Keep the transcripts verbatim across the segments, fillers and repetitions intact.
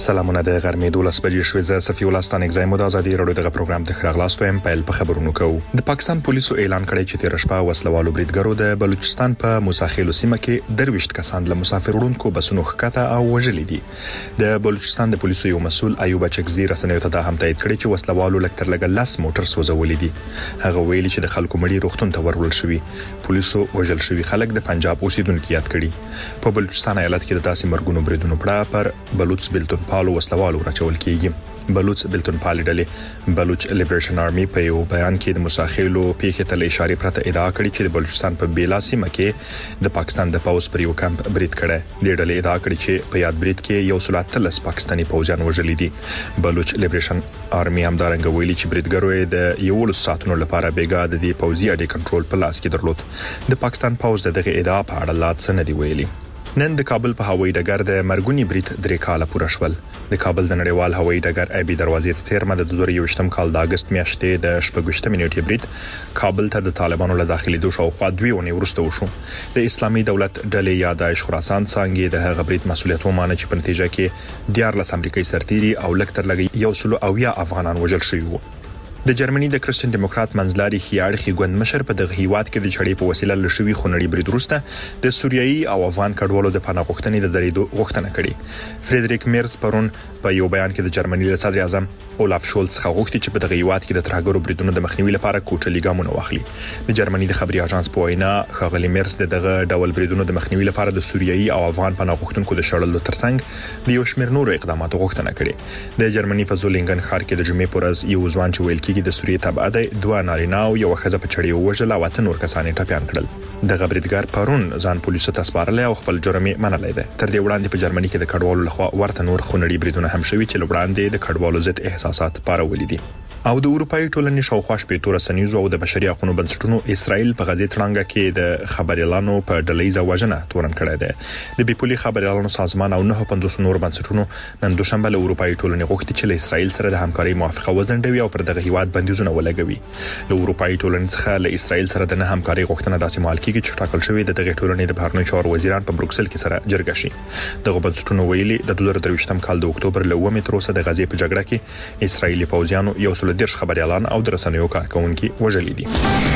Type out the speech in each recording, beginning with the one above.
سلامونه د غرمې دولس بجې شوې ز صفي ولستان اگزایمو د ازادي رادیو دغه پروګرام ته خراغلاستو ایم پیل په خبرونو کوو. د پاکستان پولیسو اعلان کړی چې تیر شپه وسلوالو بریدګرو د بلوچستان په موساخیلو سیمه کې درويشت کسان له مسافر وړونکو بسونو ښکته او وژلي دي. د بلوچستان د پولیسو یو مسؤل ایوب چکزی رسنیو ته دا هم تایید کړی چې وسلوالو لکتر لګ لاس موټر سوځولې دي. هغه ویلي چې د خلکو مړي روغتون ته ورول شوی. پولیسو وژل شوی خلک د پنجاب اوسیدونکو یاد کړي. په بلوچستان ایالت کې د داسې مرګونو بریدونو پړه پر بلوچ بلتون پالو وسلوالو راچول کیږي. بلوچ بلتون پالي ډلې بلوچ لیبریشن آرمي په یو بیان کې د مساخیلو پیښې ته اشاره پرته ادعا کړې چې د بلوچستان په بیلا سیمه کې د پاکستان د پاوس پر یو کمپ برید کړی. د ډلې ادعا کړې چې په یاد برید کې یو سل اتلس پاکستاني پوځیان وژل دي. بلوچ لیبریشن آرمي هم دارنګ ویلي چې بریدګرو د یو لس ساعتونو لپاره بیګا د دې پوځي اډې کنټرول په لاس کې درلود. د پاکستان پوځ دغه ادعا په اړه لا څه نه دی ویلي. نن د کابل په هوایي ډګر د مرګونی برید درې کاله پوره شول. د کابل د نړیوال هوایي ډګر ابي دروازې ته تیرمه د دوه زره یوویشتم کال د اگست میاشتې د شپږ نیټې برید کابل ته د طالبانو له داخلي دوه شاوخوا دوه اونۍ وروسته وشو. د اسلامي دولت ډلې یا داعش خراسان څنګه د هغه برید مسولیت ومانه چې په نتیجه کې دیارلس امریکایي سرتیري او لکتر لګي یو سل او یا افغانان وژل شوي وو. د جرمني د کرسچن دیموکرات منځلاري خياړخي ګوند مشر په دغه هیواد کې د چړې په وسیله لشوي خونړي برید وروسته د سوریایي او افغان کډوالو د پناه غوښتنې د درېدو غوښتنه کړې. فریدریک میرز پرون په یو بیان کې د جرمني له صدر اعظم اولاف شولز څخه غوښتي چې په دغه هیواد کې د ترهګرو بریدونو د مخنیوي لپاره کوټلي ګامونه واخلي. د جرمني د خبري اژانس په وینا خغلی میرز دغه ډول بریدونو د مخنیوي لپاره د سوریایي او افغان پناه غوښتونکو د شړلو ترڅنګ د یو شمېر نورو اقداماتو غوښتنه کړې. د جرمني په زولینګن ښار کې د جمعې پر ورځ یو ځوان چې ویل کېږي د سوریې تبع دوه نارینه او یو ښځه په چړې وژل او اته نور کسان ټپيان کړل. د غبرګار پرون ځان پولیسو ته سپارل او خپل جرم یې منلای دی. تر دې وړاندې په جرمني کې د کډوالو لخوا ورته نور خونړي بریدونه هم شوي چې وړاندې د کډوالو ضد احساسات پارولې دي. او د اروپאי ټولنې شاوخوا شپې تور سنیزو او د بشري حقوقو بنسټونو اسرائیل په غزې تړانګه کې د خبريالانو په ډلېزه وژنه تورن کړی دی. د بیپولي خبريالانو سازمان او نه پنځوس نور بنسټونو نن دوشنبه له اروپאי ټولنې غوښتي چې له اسرائیل سره د همکاري موافقه وزنډوي او پر دغه هیواد بندیزونه ولګوي. له اروپאי ټولنې څخه له اسرائیل سره د نه همکاري غوښتنه داسې مال کېږي چې ټاکل شوی د دغه ټولنې د بهرنیو چارو وزیران په بروکسل کې سره جرګه شي. دغه بنسټونو ویلي د دوه زره درویشتم کال د اکتوبر له اووه تر اوسه د غزې په جګړه کې اسرائیلي پوځیانو یو سل دیرش خبريالان او د رسنیو کارکونکي وژلي دي.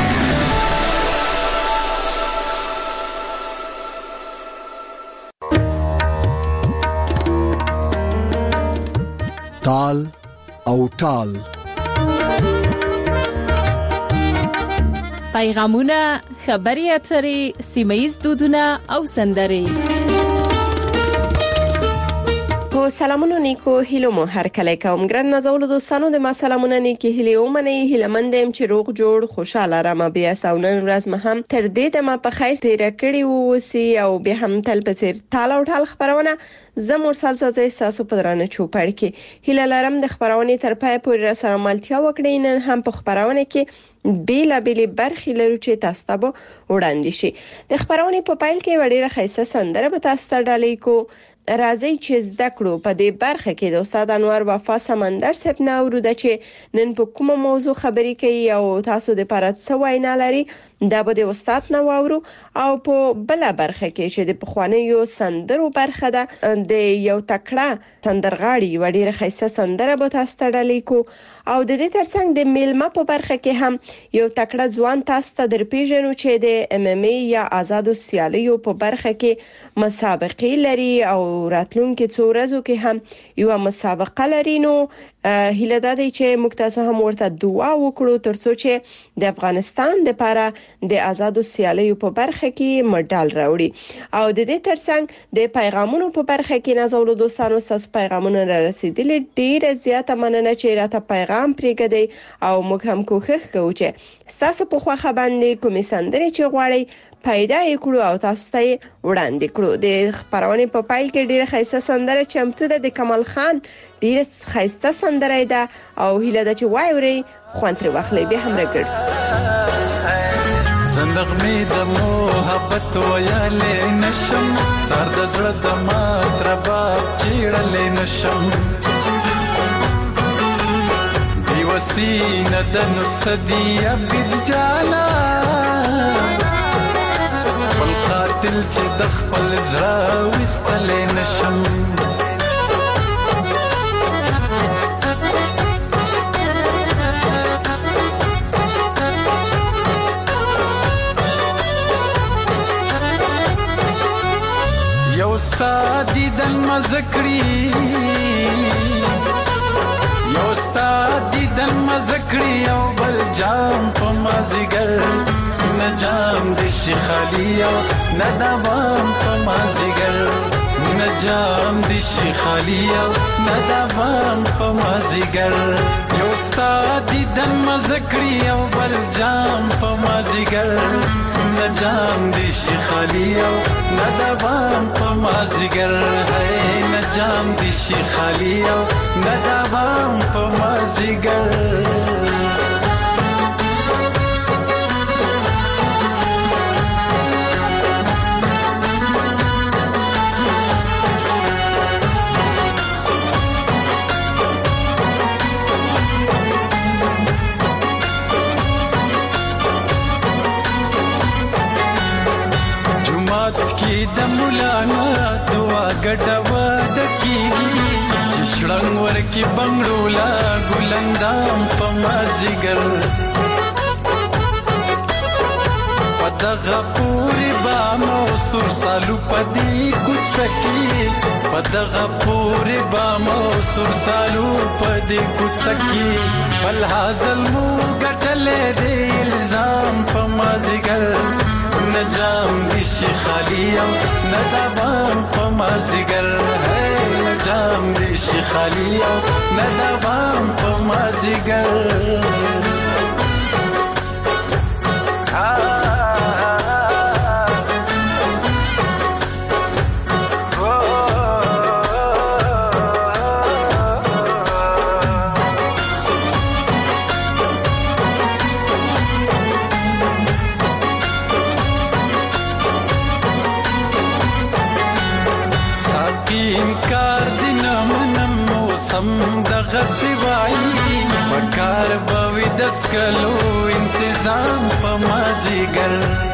تال او ټال پیغامونه، خبري اترې، سیمایي دودونه او سندري. کو سلامونه نیکو هیلو مو هر کله کوم ګران نازول دوستانو د ما سلامونه نیکی هیلو منی هیلمندم چې روغ جوړ خوشاله را ما بیا ساونن ورځ مهم تر دې د ما په خیر تیر کړی وو سی او به هم تل پسیر تال او ټال خبرونه زموږ سلسله تاسو په درانه چوپړ کې هیله لرم د خبرونه تر پای پورې سره ملتیا وکړئ. نن هم په خبرونه کې بیلا بیلی برخی لرو چې تاسو ته وړاندې شي. د خبرونه په پایل کې وړي راخیسه سندره به تاسو ته ډالۍ کو. راځي چې زده کړو په دې برخه کې د استاد انور وفا سمندر صاحب نورو د چې نن په کومه موضوع خبرې کوي او تاسو د پرات سوای نه لري دا به د استاد نو ورو او په بل برخه کې چې د پخوانیو سندرو برخه ده د یو تکړه سندرغاړي وړي راخیسه سندره به تاسو ته ډالۍ کو. او د دې ترڅنګ د میلمه په برخه کې هم یو تکړه ځوان تاسو ته درپیژنو چې د ام ام ای یا آزادو سیالیو په برخه کې مسابقې لري او راتلونکي څو ورځو کې هم یو مسابقه لري. نو هیله ده چې موږ تاسو هم ورته دعا وکړو ترڅو چې د افغانستان لپاره د آزادو سیالیو په برخه کې مډال راوړي. او د دې ترڅنګ د پیغامونو په برخه کې نازول دوستانو تاسو پیغامونه را رسیدلي ډیر زیاته مننه چې راته پیغام پرېږدئ او موږ هم کوښښ کوو چې تاسو په خوښه باندې کومې سندرې چې غواړئ پیدا کړو او تاسو ته وړاندې کړو. د خبرونه په پایل کې ډیره خیسته سندره چمتو ده د کمال خان ډیره خیسته سندره ده او هیله ده چې وایوري خوان تر واخلې به هم راګرځو. زندغمي د محبت ویالې نشم درد زړه د مات رباب چیړلې نشم دی وسینه د نصدی ابد جالا بل قاتل چې د خپل زړه وستلې نشم استاد دیدن مزکړي یو استاد دیدن مزکړي او بل جام په مازیګر نه جام د شي خالی او نه دوام په مازیګر نه جام د شي خالی او نه دوام په مازیګر یو استاد دیدن مزکړي او بل جام په مازیګر نه جام د شي خالی او نه دوام په مازیګر هي نه جام د شي خالی او نه دوام په مازیګر د مولانا دعا ګډوا ډکیږي چې شړنګ ورکی بنگړولا ګلندام په مازیګر پدغه پوری با مو سر سالو پدی کوڅ سکی پدغه پوری با مو سر سالو پدی کوڅ سکی بل حاصل مو ګټلې دې الزام په مازیګر نجام دیشی خالی او ندوام په مازیګر ہے نجام دیشی خالی او ندوام په مازیګر کار بوي دسکلو انتظام په مازیګر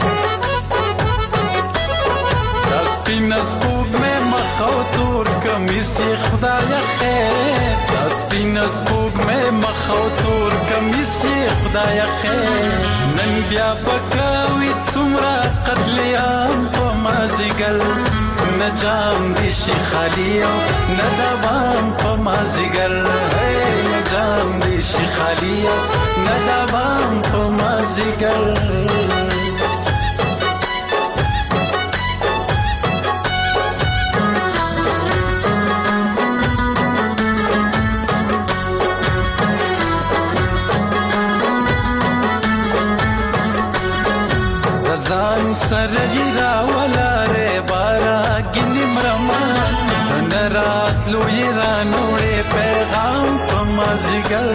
دسپین سپوږ مې مخو تور کمیس خدای خیر دسپین سپوږ مې مخو تور کمیس خدای خیر نن بیا پکاوي څومره قتل عام په مازیګر نجام دیشی خالی او ندوام په مازیګر نجام دیشی خالی او ندوام په مازیګر ځان سره را ولاره بارا ګنی مرما نرات لوی رانوړې پیغام په مازیګر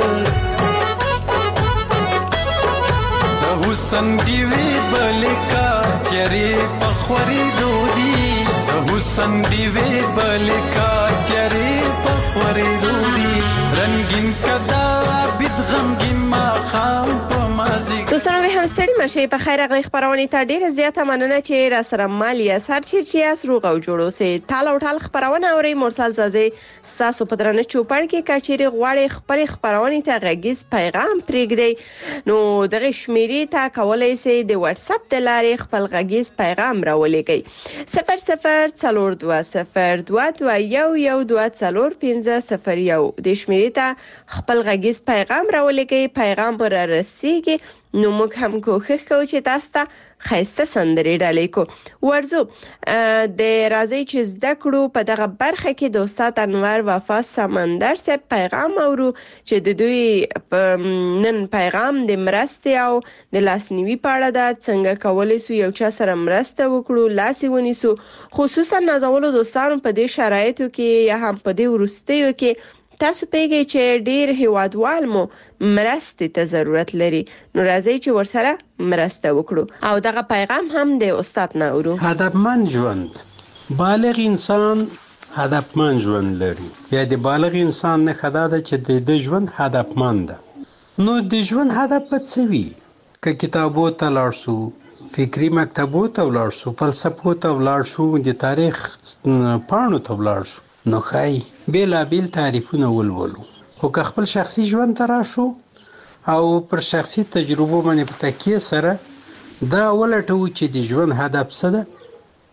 د حسن دیوی بلکا تیری په خوري دودي د حسن دیوی بلکا تیری په خوري دودي رنگین کدا بد غمگین ما خام په مازیګر دوستانو به هم ستړي مشه په خیر غلي خبرونه ته ډیره زیاته مننه چې را سره مالیا سر چیرچی اس روغ او جوړو سه تال او ټال خبرونه اوري مرسل زازي ساسو پدرنه چوپړ کې کچيري غواړي خپل خبرونه ته غږیز پیغام پرېږدي نو دغه شمیرې ته کولای سي د واتس اپ د لارې خپل غږیز پیغام راولېږي صفر صفر څلور دوه صفر دوه دوه یو یو دوه څلور پنځه صفر یو د شمیرې ته خپل غږیز پیغام راولېږي پیغام پر رسیږي نو موږ هم کوښښ کوو چې تاسو ته خاصه سندري ډالې کو ورزو د راځي چې زده کړو په دغه برخه کې د استاد انور وفا سمندر سره پیغام اورو چې د دوی نن پیغام د مرستې او د لاسنیوي په اړه د څنګه کولای سو یو چا سره مرسته وکړو لاسي ونیسو خصوصا نازولو دوستانو په دې شرایطو کې یا هم په دې ورستیو کې تاسو پیږئ چې ډیر هیوادوال مو مرستې ته ضرورت لري نو راځي چې ورسره مرسته وکړو او دغه پیغام هم د استاد نه اورو هدفمند ژوند بالغ انسان هدفمند ژوند لري یا د بالغ انسان نه خدا ده چې د ژوند هدفمند ده نو د ژوند هدف څه وي که کتابو ته لاړ شو فکری مکتبو ته لاړ شو فلسفو ته لاړ شو د تاریخ پاڼو ته لاړ شو نو خای بیلا بیل تعریفونه ولولو خو که خپل شخصي ژوند ته راشو او پر شخصي تجربو باندې په تکیه سره دا ولټو چې د ژوند هدف څه ده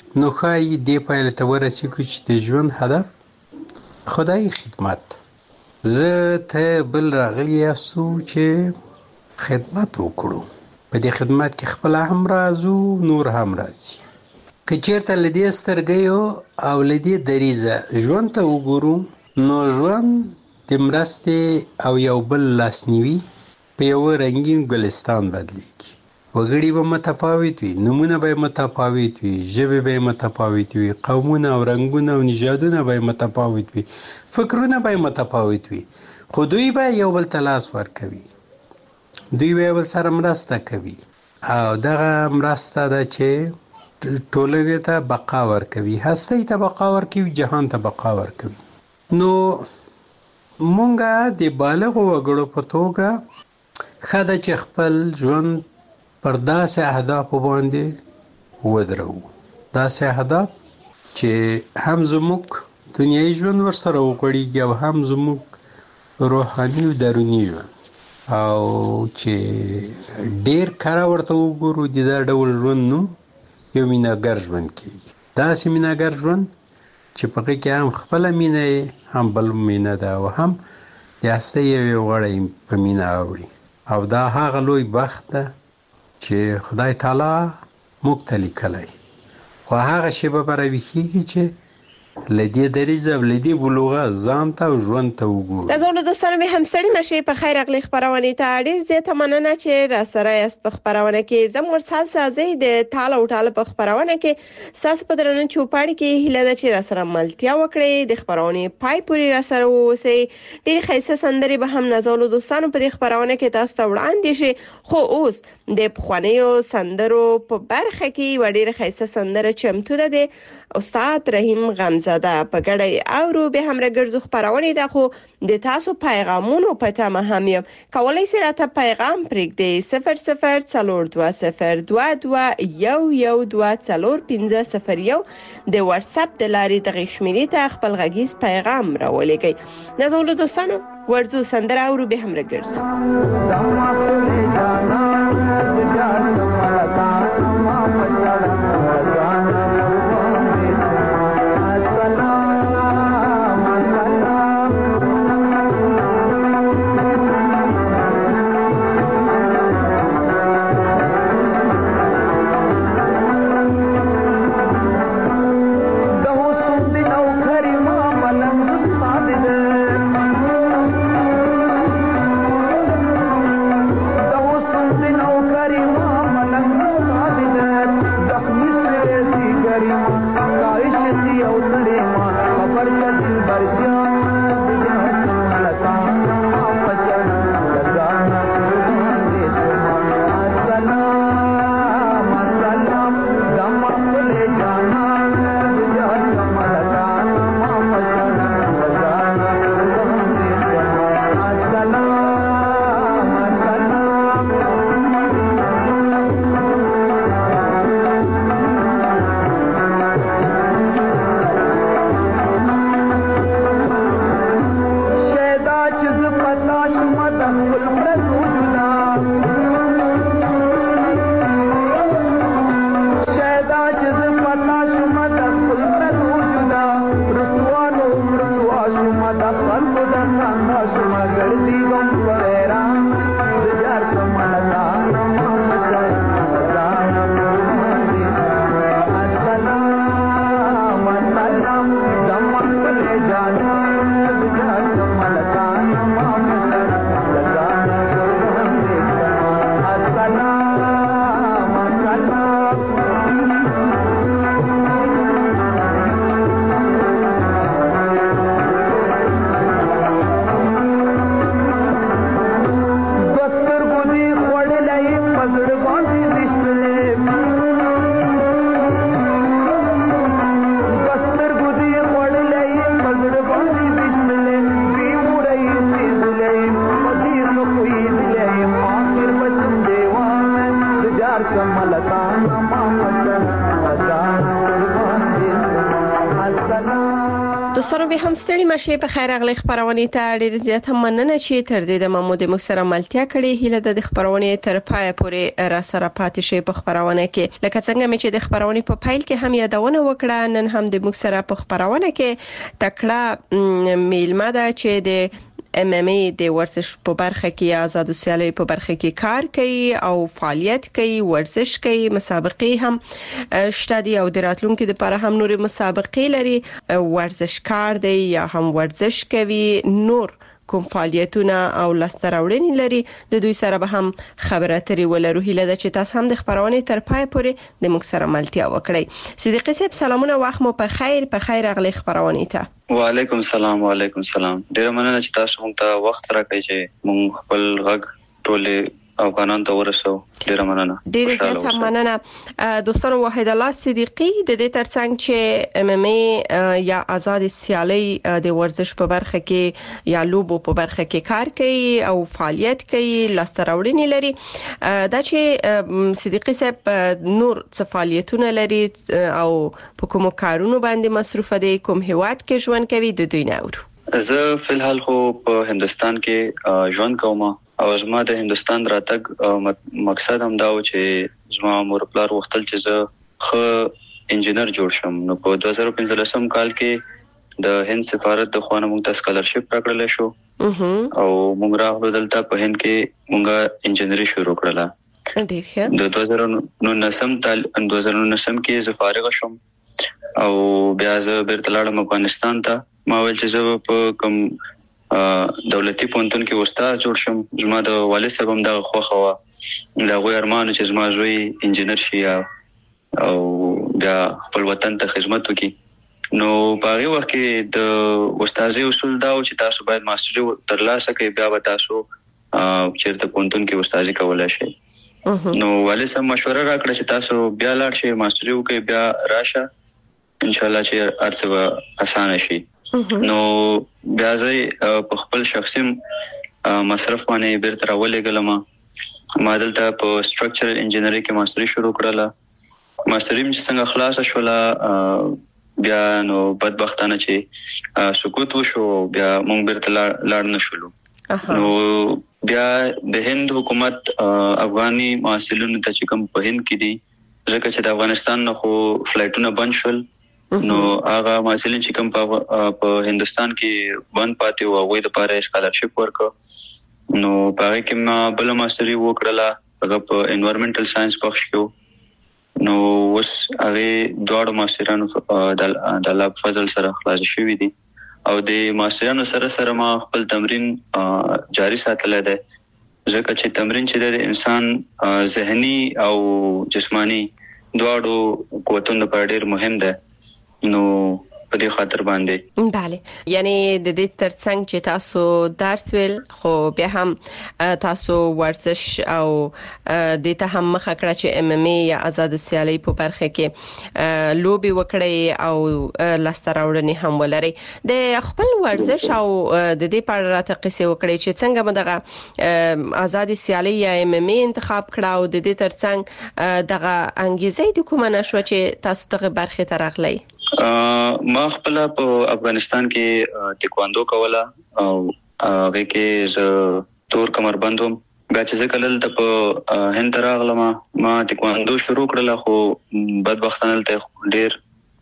نو ښایي دې پایلې ته ورسېږو چې د ژوند هدف خدای خدمت. زه ته بل راغلی یاستو چې خدمت وکړو. په دې خدمت کې خپل هم راځو، نور هم راځي. که چېرته له دې سترګیو او له دې دریځه ژوند ته وګورو، نو ژوند د مرستې او یو بل لاسنیوي په یوه رنګین ګلستان بدلیږي. وګړي به متفاوت وي، نومونه به متفاوت وي، ژبې به متفاوت وي، قومونه او رنګونه او نژادونه به متفاوت وي، فکرونه به متفاوت وي، خو دوی به یو بل ته لاس ورکوي، دوی به یو بل سره مرسته کوي او دغه مرسته ده چې ټولنې ته بقا ورکوي، هستۍ ته بقا ورکوي، جهان ته بقا ورکوي. نو مونږه د بالغو وګړو په توګه ښه ده چې خپل ژوند پر داسې اهدافو باندې ودرو، داسې اهداف چې هم زموږ دنیایي ژوند ورسره وغوړېږي او هم زموږ روحاني او دروني ژوند، او چې ډېر کره ورته وګورو د دا ډول ژوند نوم یو مینهګر ژوند کېږي. داسې مینهګر ژوند چې په هغې کې هم خپله مینه هم بل مینه ده او هم د هستۍ یو غړی په مینه اوړي. او دا هغه لوی بخت ده چې خدای تعالی موږ ته لیکلی، خو هغه شیبه به راویښېږي چې له دې دریځه او له دې بلوغه ځان ته او ژوند ته وګورو. نازولو دوستانو مې هم ستړي نشئ، په خیر راغلئ خپرونې ته. ډېر زیاته مننه چې راسره یاست په خپرونه کې. زه مرسل سازی د ټال او ټال په خپرونه کې ستاسو په درنه چوپاړي کې هیله ده چې راسره ملتیا وکړئ، د خپرونې پای پورې راسره واوسئ. ډېرې ښایسته سندرې به هم نازولو دوستانو په دې خپرونه کې تاسو ته وړاندې شي. خو اوس د پخوانیو سندرو په برخه کې یوه ډېره ښایسته سندره چمتو ده، د استاد رحیم غمزاده په ګډه اورو. به هم راګرځو خپرونې ده، خو د تاسو پیغامونو په تمه هم یم. کولی شئ راته پیغام پرېږدئ صفر صفر څلور دوه صفر دوه دوه یو یو دوه څلور پنځه صفر یو د واتساپ د لارې دغې شمېرې ته خپل غږیز پیغام راولېږئ. نازولو دوستانو ورځو سندره اورو، به هم راګرځو. Thank you. دوستانو به هم ستړي مشه په خیر اغلی خبرونه ته ډیر زیات مننه چې تر دې د محمود مکسر ملتیا کړي هله د خبرونه تر پای پورې را سره پاتې شي په خبرونه کې لکه څنګه چې د خبرونه په فایل کې هم یادونه وکړه نن هم د مکسر په خبرونه کې تکړه میلمه ده چې د ام ام ای د ورزش په برخه کې آزاد سیالي په برخه کې کار کوي او فعالیت کوي ورزش کوي مسابقې هم شته دي او د راتلونکو لپاره هم نور مسابقې لري ورزشکار دی یا هم ورزش کوي نور کوم فعالیتونه او لاستراوړنې لري د دوی سره به هم خبرې اترې ولرو هیله ده چې تاسو هم د خبرونه تر پای پورې د موږ سره ملتیا وکړئ صدیقی صاحب سلامونه وخت مو په خیر په خیر اغلی خبرونه ته وعلیکم السلام وعلیکم السلام ډیر مننه چې تاسو موږ ته وخت راکړئ چې موږ خپل غږ ټول افغانان ته ورسو ډیر مننه ډیر زیات مننه دوستانو واحد الله صدیقی د دې ترڅنګ چې ام ام ای یا آزاد سیالي د ورزش په برخه کې یا لوبو په برخه کې کار کوي او فعالیت کوي لاستراوړنې لري دا چې صدیقی صاحب نور څه فعالیتونه لري او په کوم کارونو باندې مصروف دي کوم هیواد کې ژوند کوي د دوی نه اورو زه فلحال خو په هندستان کې ژوند کوم او زما د هندستان راتګ مقصد هم دا و چې زما مور پلار وختل چې زه خو انجینر جوړ شم نو په دوه زره پنځلسم کال کې د هند سفارت د خوانه موږ ته سکالرشپ راکړل شو او موږ راغلو دلته په هند کې موږ انجینری شروع کړله د دوه زره نولسم تل دوه زره نولسم کې زه فارغ شوم او بیا زه بیرته لاړم افغانستان ته ما ول چې زه په کوم دولتي پونتون کې استاد جوړ شم زما د والد صاحب هم دغه خوخه وا دا غوي ارمان چې زما زوی انجینر شي او بیا خپل وطن ته خدمت وکړي نو په هغه وخت کې د استادي اصول دا و چې تاسو باید ماستري ترلاسه کړئ بیا به تاسو چیرته پونتون کې استادي کولای شئ نو والد صاحب مشوره راکړه چې تاسو بیا لاړ شئ ماستري وکړئ بیا راشه ان شاء الله چې ارڅه اسانه شي نو بیا زه په خپل شخصي مصرف باندې بیرته راولېګلم ما دلته په سټرکچرل انجینری کې ماستري شروع کړله ماستري چې څنګه خلاص شوله بیا نو بدبختانه چې سقوط وشو بیا مونږ بیرته لاړ نه شولو نو بیا د هند حکومت افغاني محصلینو ته چې کوم په هند کې دي ځکه چې د افغانستان نه خو فلایټونه بند شول نو هغه محصلین چې کوم په هندستان کې بند پاتې او غوې د پاره سکالرشپ ورکړ نو په هغه کې ما بل ماستري وکړله هغه په انوایرنمنټل ساينس بخش کې نو اوس هغه دوه ماسترانو د الله فضل سره خلاص شوې دي او د ماسترانو سره سره ما خپل تمرین جاری ساتل دي ځکه چې تمرین چې د انسان ذهني او جسمانی دواړو قوتونو په ډیر مهم ده نو په دې خاطر باندې bale یعنی د دې ترڅنګ چې تاسو درس ویل خو بیا هم تاسو ورزش او د ته هم مخه کړه چې ام ام ای یا آزاد سیالي په برخه کې لوبي وکړي او لاستراوړنې هم ولري د خپل ورزش او د دې په اړه راته قصې وکړي چې څنګه مدغه آزاد سیالي یا ام ام ای انتخاب کړه او د دې ترڅنګ دغه انګیزې د کومه نشو چې تاسو ته برخه ترغلي ما خپل په افغانستان کې تکواندو کوله او هغه کې ز تور کمربندوم بیا چې زه کله ته په هند راغلم ما تکواندو شروع کړل خو بدبختانه ته ډیر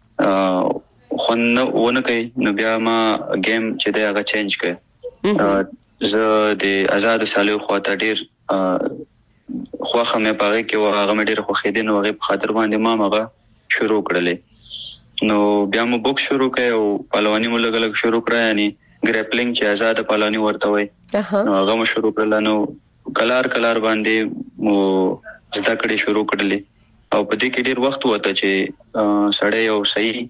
خو ونه کوي نو بیا ما گیم چې دا هغه چینج کړ زه د آزاد سالو خواته ډیر خوخه مې پاره کې هغه مې ډیر خو خېدین او هغه په خاطر باندې ما هغه شروع کړلې نو بیا مو بوک شروع کړ او پهلوانی مو لګ لګ شروع کړ یعنی ګریپلینګ چې آزاد پهلوانی ورته وای نو هغه مو شروع کړل نو کلار کلار باندې مو زده کړې شروع کړلې او په دې کې ډیر وخت وته چې سړی یو صحیح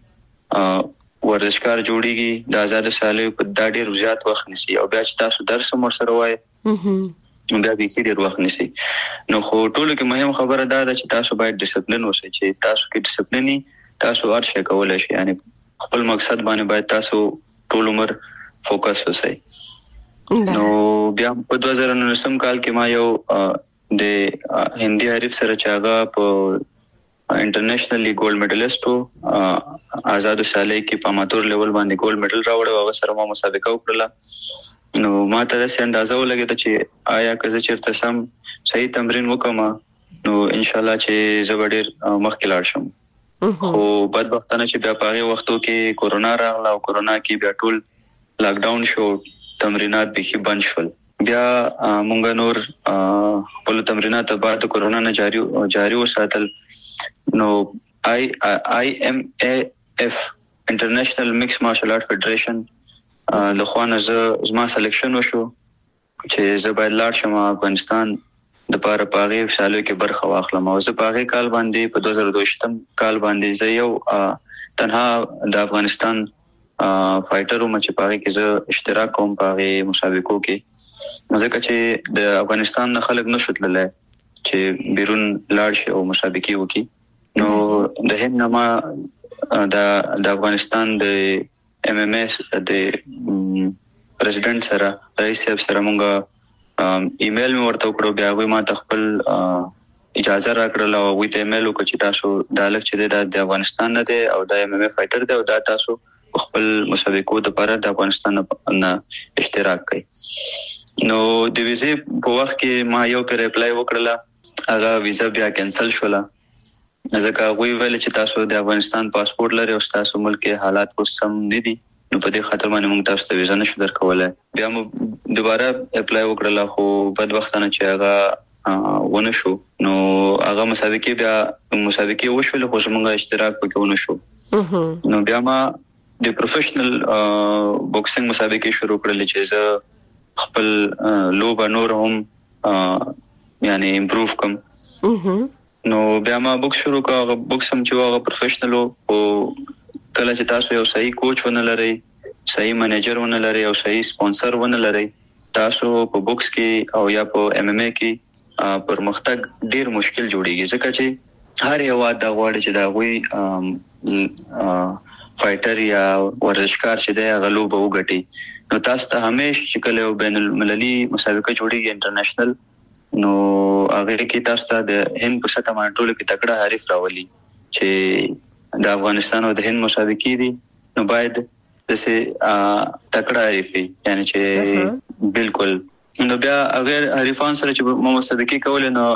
ورزشکار جوړیږي د آزاد سالو په دا ډیر زیات وخت نسی او بیا چې تاسو درس مر سره وای نو بیا به کې ډیر وخت نسی نو خو ټولو کې مهم خبره دا ده چې تاسو باید ډیسپلین اوسئ چې تاسو کې ډیسپلیني تاسو ارشه کولای شئ یعنی خپل مقصد باندې باید تاسو ټول عمر فوکس وسئ نو بیا په دوه زره نولسم کال کې ما یو د هندي حریف سره چاغه په انټرنیشنلی ګولډ میډالست او آزاد سالي کې په اماتور لیول باندې ګولډ میډل راوړ او سره ما مسابقه وکړه. نو ما ته څه اندازه ولګیده چې آیا که زه چیرته سم صحیح تمرین وکم نو ان شاء الله چې زه ډیر مخکې لاړ شم. خو بدبختانه چې بیا په هغه وختو کې کورونا راغله او کورونا کې بیا ټول لاک ډاون شو، تمرینات به بند شول. بیا مونږ نور خپل تمرینات بعد کورونا نه جاری جاری وساتل. نو آی آی ایم ای اف انټرنیشنل میکس مارشل آرټ فدریشن له خوا نه زما سلیکشن وشو چې زه باید لاړ شم افغانستان د پاره پاغه سالو کې برخه واخلم. او زه پاغه کال باندې په دوه زره دوه کال باندې زه یو تنها د افغانستان فایټر وم چې پاغه کې زه اشتراک کوم پاغه مسابقو کې. ځکه چې د افغانستان نه خلک نشو تللی چې بیرون لاړ شي او مسابقې وکړي. نو د هند نما د د افغانستان د ایم ایم اس د پریزیدنت سره رئیس صاحب سره مونږه ایمیل مې ورته وکړو. بیا غوي ما ته خپل اجازه راکړل او وی ته ایمیل وکړ چې تاسو د الګ چې د افغانستان نه دی او د ایم ایم ای فایټر دی او دا تاسو خپل مسابقو د لپاره د افغانستان نه اشتراک کوي. نو د ویزې په وخت کې ما یو پر اپلای وکړل، هغه ویزا بیا کینسل شوله ځکه غوي ویل چې تاسو د افغانستان پاسپورت لري او تاسو ملک حالات کو سم نه دي، نو په دې خاطر باندې موږ تاسو ته ویزا نشو درکولای. بیا مو دوباره اپلای وکړل خو بدبختانه چې هغه ونه شو. نو هغه مسابقې بیا مسابقې وشول خو موږ اشتراک پکې ونه شو. نو بیا ما د پروفیشنل بوکسینګ مسابقې شروع کړل چې زه خپل لوب نور هم یعنی امپروف کوم. نو بیا ما بوکس شروع کړ. بوکس هم چې هغه پروفیشنل او کله چې تاسو یو صحیح کوچ ونه لرئ، صحیح منیجر ونه لرئ او صحیح سپانسر ونه لرئ، تاسو په بوکس کې او یا په ایم ایم ای کې پرمختګ ډیر مشکل جوړیږي. ځکه چې هر یو واده غواړي چې دا غوي فایټر یا ورزشکار چې دی هغه لوبه وګټي. نو تاسو ته همیش چې کله یو بین المللي مسابقه جوړیږي انټرنیشنل، نو هغه کې تاسو ته د هند په سطح باندې ټول کې تکړه حریف راولي چې د افغانستان او د هند مسابقې دي. نو باید دسه تکړه حریف وي یعنی چې بالکل. نو بیا اگر حریفان سره چې مو مسابقې کول نو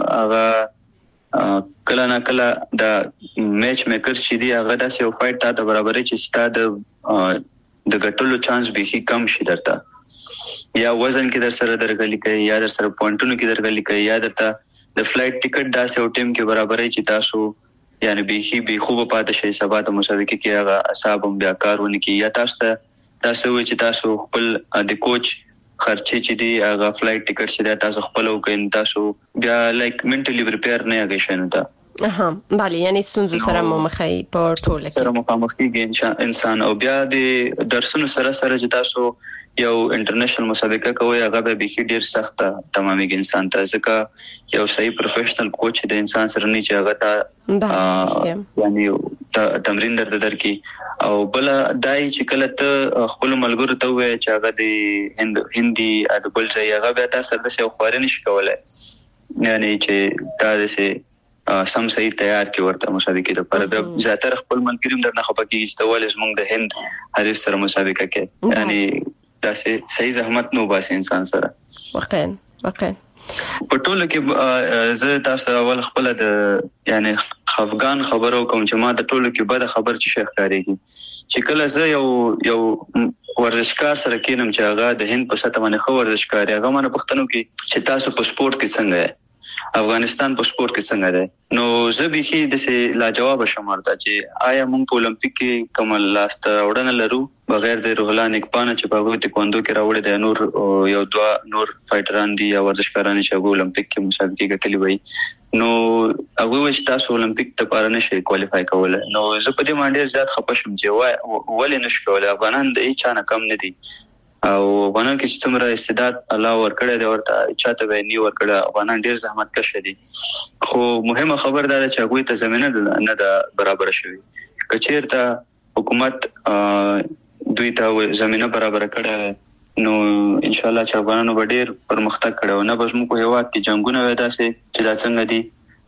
هغه کله نه کله د میچ میکرز چې دی هغه داسې یو فایټ ته د برابرۍ چې ستاد د ګټلو چانس به کم شي درته، یا وزن کې در سره درغلي کوي یا در سره پوینټونو کې درغلي کوي یا درته د فلایټ ټیکټ داسې او ټیم کې برابرۍ چې تاسو یعنی به به خوب پاتې شي سبا ته مسابقه کې هغه اصحاب هم بیا کارونه کوي یا تاسو ته تاسو چې تاسو خپل د کوچ خرچې چې دی هغه فلایټ ټیکټ چې تاسو خپل وکړئ تاسو بیا لایک منټلی پریپیر نه یاږئ شنو ته. اها bale یعنی ستونزو سره مخې په ټوله کې سره مخامخ کېږي انسان. او بیا د درسونو سره سره چې تاسو یو انټرنیشنل مسابقه کوي هغه به به ډیر سخت تمامي انسان ته ځکه یو صحیح پروفیشنل کوچ د انسان سره نه چې هغه ته یعنی تمرین درته درکې او بل دای چې کله ته خپل ملګرو ته وای چې هغه د هند هندي د بل ځای هغه به تاسو سره د څو خوارې نشي کولای یعنی چې تاسو سم صحیح تیار کی ورته مسابقې د پر د زیاتره خپل ملګریم درنه خپکی چې ول زمونږ د هند حریف سره مسابقه کې یعنی داسې صحیح زحمت نو باسي انسان سره واقعا واقعا په ټوله کې زه تاسو اول خپل د یعنی افغان خبرو کوم چې ما د ټوله کې بده خبر چې شیخ کاریږي چې کله زه یو یو ورزشکار سره کینم چې هغه د هند په سطح باندې خو ورزشکار هغه مانه پښتنو کې چې تاسو په سپورت کې څنګه افغانستان په سپورت کې څنګه ده نو زه به کې د سه لاجواب شمارته چې آیا موږ په اولمپیک کې کوم لاست وړاندې لرو بغیر د روحلان اکپانه چې په وخت کوندو کې راوړل د نور یو دوا نور فایټران دي یا ورزشکاران چې په اولمپیک کې مسابقې ګټلې وي نو هغه وش تاسو اولمپیک ته پاره نشي کوالیفای کولای. نو زه په دې باندې زیات خپشم چې وای ولې نشو کولای افغانان د هیڅ نه کم نه دي او افغانان کې چې څومره استعداد الله ورکړی دی ورته چاته به نی ورکړه افغانان ډیر زحمت کښ دي خو مهمه خبر ده چې هغه ته زمينه نه ده برابر شوی کچیرته حکومت دوی ته زمينه برابر کړه نو ان شاء الله چې افغانانو به ډیر پرمختګ کړو نه بس موږ هیواد کې جنگونه ودا سي چې دا څنګه دي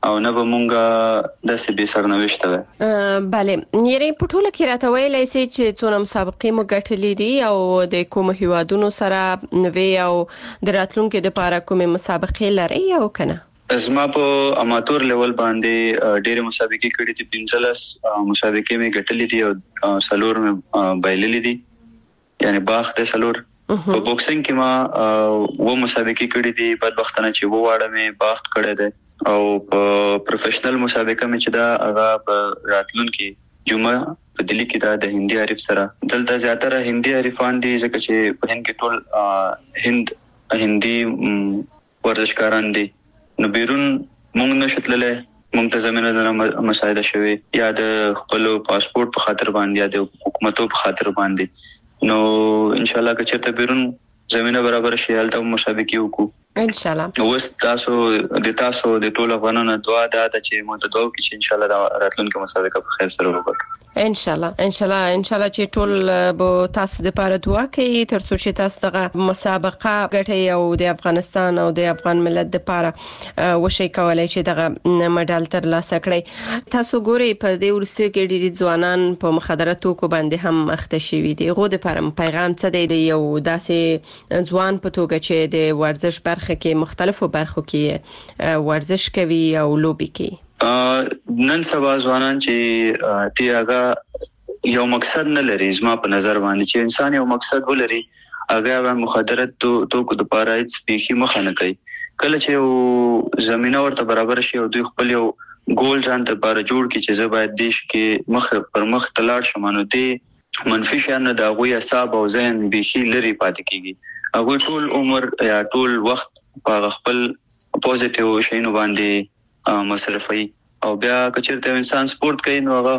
او نه به مونږه د سبي سرنوشت وي. bale یعنی په ټوله کې راته ویلای شي چې څونه مسابقې مو ګټلې دي او د کوم هیوادونو سره نوې او د راتلونکو د لپاره کومه مسابقې لري او کنه؟ زما په اماتور لیول باندې ډېر مسابقې کړې دي، پنځلس مسابقې مې ګټلې دي او سلور مې بایللې دي، یعنی باغ د سلور. په بوکسینګ کې ما و مسابقې کړې دي، بدبختانه چې و واړه مې باغ کړې ده او په پروفیشنل مسابقه مې چې دا هغه په راتلونکي جمعه په دلی کې دا د هندي حریف سره دلته زیاتره هندي حریفان دي ځکه چې په هند کې ټول هند هندي ورزشکاران دي. نو بیرون مونږ نشتللې، مونږ ته زمينه د مساعده شوي یا د خپل پاسپورت په خاطر باندې یا د حکومتو په خاطر باندې. نو ان شاء الله که چېرته بیرون زمينه برابر شي هلته مسابقې وکړو ان شاء الله. اوس تاسو د تاسو د ټولو افغانانو دعا ده چې مو ته دعا وکړي چې ان شاء الله دا راتلونکي مسابقه په خیر سره وکړو. ان شاء الله ان شاء الله ان شاء الله چې ټول به تاسو د لپاره دعا کوي تر څو چې تاسو دغه مسابقه ګټي او د افغانستان او د افغان ملت د لپاره وشي کولای چې دغه مډال تر لاسه کړئ. تاسو ګوري په دې ورسره کې ډېری ځوانان په مخدره توکو باندې هم اخته شوي دي. غو د لپاره پیغام څه دی یو داسې ځوان په توګه چې د ورزش برخه کې مختلفو برخو کې ورزش کوي او لوبي کوي؟ نن سبا ځوانان چې تی هغه یو مقصد نه لري، زما په نظر باندې چې انسان یو مقصد ولري هغه مخدرات توکو د پاره هیڅ بيخي مخ نه کوي. کله چې یو زمينه ورته برابر شي او دوی خپل یو ګول ځان ته بار جوړ کی چې زه باید دیش کې مخ پر مخ تلاړ شم، نو دی منفي شان د هغه حساب او ذهن بيخي لري پاتې کیږي. هغه ټول عمر یا ټول وخت په خپل پوزټیو شینو باندې مصرفي او بیا کچرته انسان سپورت کوي نو هغه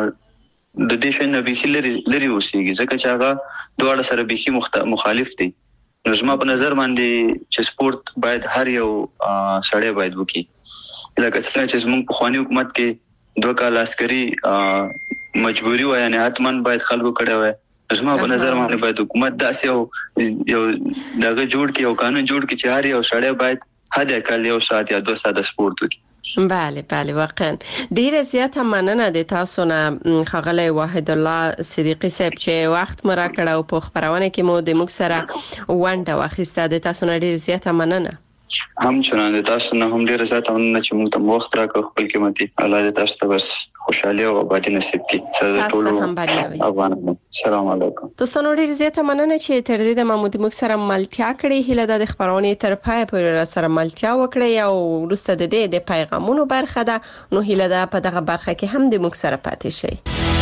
د دې شنه به لري لري اوسېږي ځکه چې هغه دواړه سره به مخالف دي. نو زما په نظر باندې چې سپورت باید هر یو سړی باید وکړي. لکه څنګه چې زموږ په خواني حکومت کې دوه کال عسکري مجبوري و یعنی حتمن باید خلکو کړه وای. زما په نظر باندې باید حکومت داسې یو یو دغه جوړ کې یو قانون جوړ کې چې هر یو سړی باید هدا کال یو ساعت یا دوه ساعت سپورت وکړي. بله بله واقعا ډیره زیاته مننه د تاسو نه خغلی واحد الله صدیقی صاحب چې وخت مرا کړه او په خبرونه کې مو د موږ سره ونده واخیسته. د تاسو نه ډیره زیاته مننه. هم چنان د تاسو نه هم ډیره زیاته مننه چې موږ ته وخت راکړ خپل قیمتي. الله دې تاسو ته بس خوشحالي او آبادی نصیب کړي. سره ټول افغانانو السلام علیکم. تاسو نو ډیره زیاته مننه چې تر دې د محمود موږ سره ملتیا کړې. هله د خبرونه تر پای پورې سره ملتیا وکړي او وروسته د دې د پیغامونو برخه ده. نو هله ده په دغه برخه کې هم د موږ سره پاتې شي.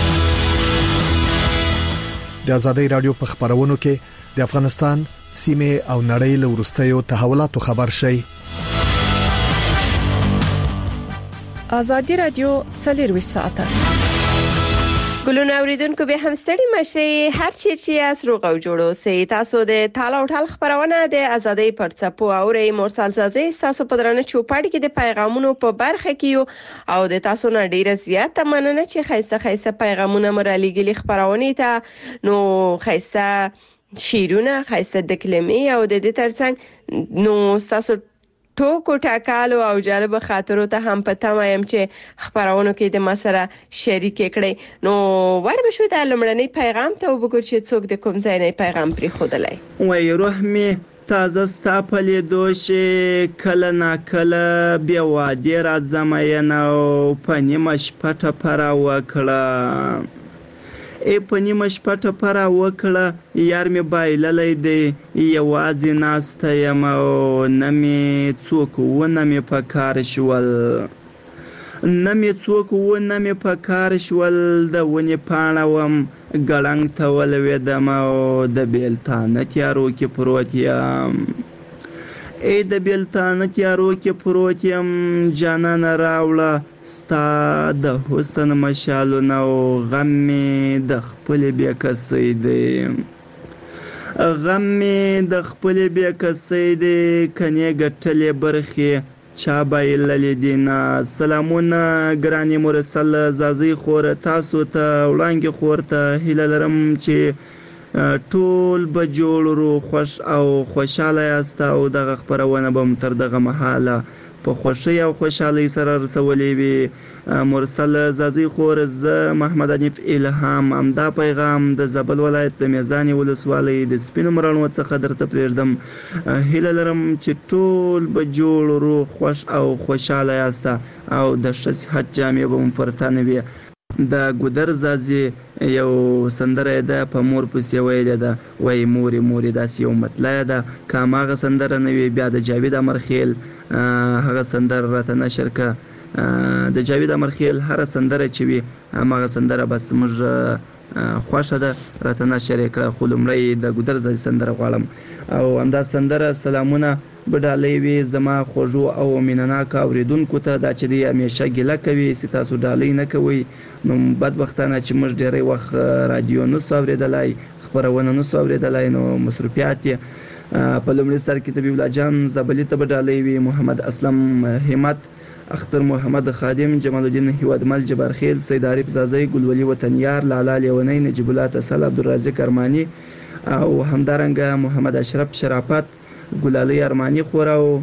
د آزادۍ رادیو په خبرونو کې د افغانستان سیمه او نړۍ له ورستیو تحولاتو خبر شي. آزادۍ رادیو څلور ساعته ګلونه اوریدونکو به هم ستړي مشي هر چی چې اس روغ او جوړو سي. تاسو د تاله او ټال خبرونه د آزادۍ پر څپو اوري. مرسل زازي تاسو په درنه چوپړ کې د پیغامونو په برخه کې او د تاسو نه ډیره زیاته مننه چې خیسه خیسه پیغامونه مرالېګلي خبرونه ته نو خیسه شیرونه خیسته د کلمې او د دې ترڅنګ نو تاسو ټوکو ټاکالو او جالب خاطرو ته هم پته وایم چې خبرونه کې د مسره شریک کړي. نو ور به شو د لمړنۍ پیغام ته وګورئ چې څوک د کوم ځای نه پیغام پرې خودلای. وای روحمي تازه ستا په لیدو چې کله نا کله بیا وادي راځم ینه په نیمه شپه ټپره وکړه ای په نیمه شپه ټپره وکړه یار مې بایللی دی یوازې ناسته یم او نه مې څوک ونه مې په کار شول نه مې څوک ونه مې په کار شول د ونې پاڼه وم ګړنګ ته ولوېدم او د بیلتانه تیارو کې پروت یم ای د بیلتانه تیارو کې پروت یم جانانه راوړه ستا د حسن مشالونه او غم مې د خپلې بېکسۍ دی غم مې د خپلې بېکسۍ دی کنې ګټلې برخې چا بایللې دي نه. سلامونه ګرانې مرسل زازۍ خور تاسو ته وړانګې خور ته هیله لرم چې ټول به جوړ رو خوش او خوشاله یاست او دغه خبرونه به تر دغه مهاله په خوشي او خوشحالي سره رسولې وي. مرسل زازي خور ز محمد حنیف الهام امدا پیغام د زابل ولایت د میزان ولسوالۍ د سپینو مرانو څخه درته پرېږدم. هیله لرم چې ټول به جوړ روغ خوش او خوشاله یاست او د ښه صحت جامې به مو پر تن وي. د ګودر زازي یو سندره ده په مور پسې ویلې ده وای مورې مورې داسې یو مطلع ده که هماغه سندره نه وي بیا د جاوید امرخیل هغه سندره راته نشر که. د جاوید امرخیل هر سندره چې وي هماغه سندره بس موږ خوښه ده راته نشر یې کړه. خو لومړی د ګودر زازي سندره غواړم او همدا سندره سلامونه بډالۍ وي زما خوږو او مینناک اوریدونکو ته دا چې دی همیشه ګیله کوي چې تاسو ډالۍ نه کوئ. نو بدبختانه چې موږ ډېری وخت رادیو نسو اورېدلی خپرونه نسو اورېدلی نو مصروفیات یې. په لومړي سر کې طبیب الله جان زابلي ته بډالۍ وي محمد اسلم همت اختر محمد خادم جمال الدین هیوادمل جبارخیل سید عارف زازي ګلولي وطنیار لالا لیونی نجیب الله تسل عبدالرازق ارمانی او همدارنګه محمد اشرف شرافت ګلالي ارمانی خور او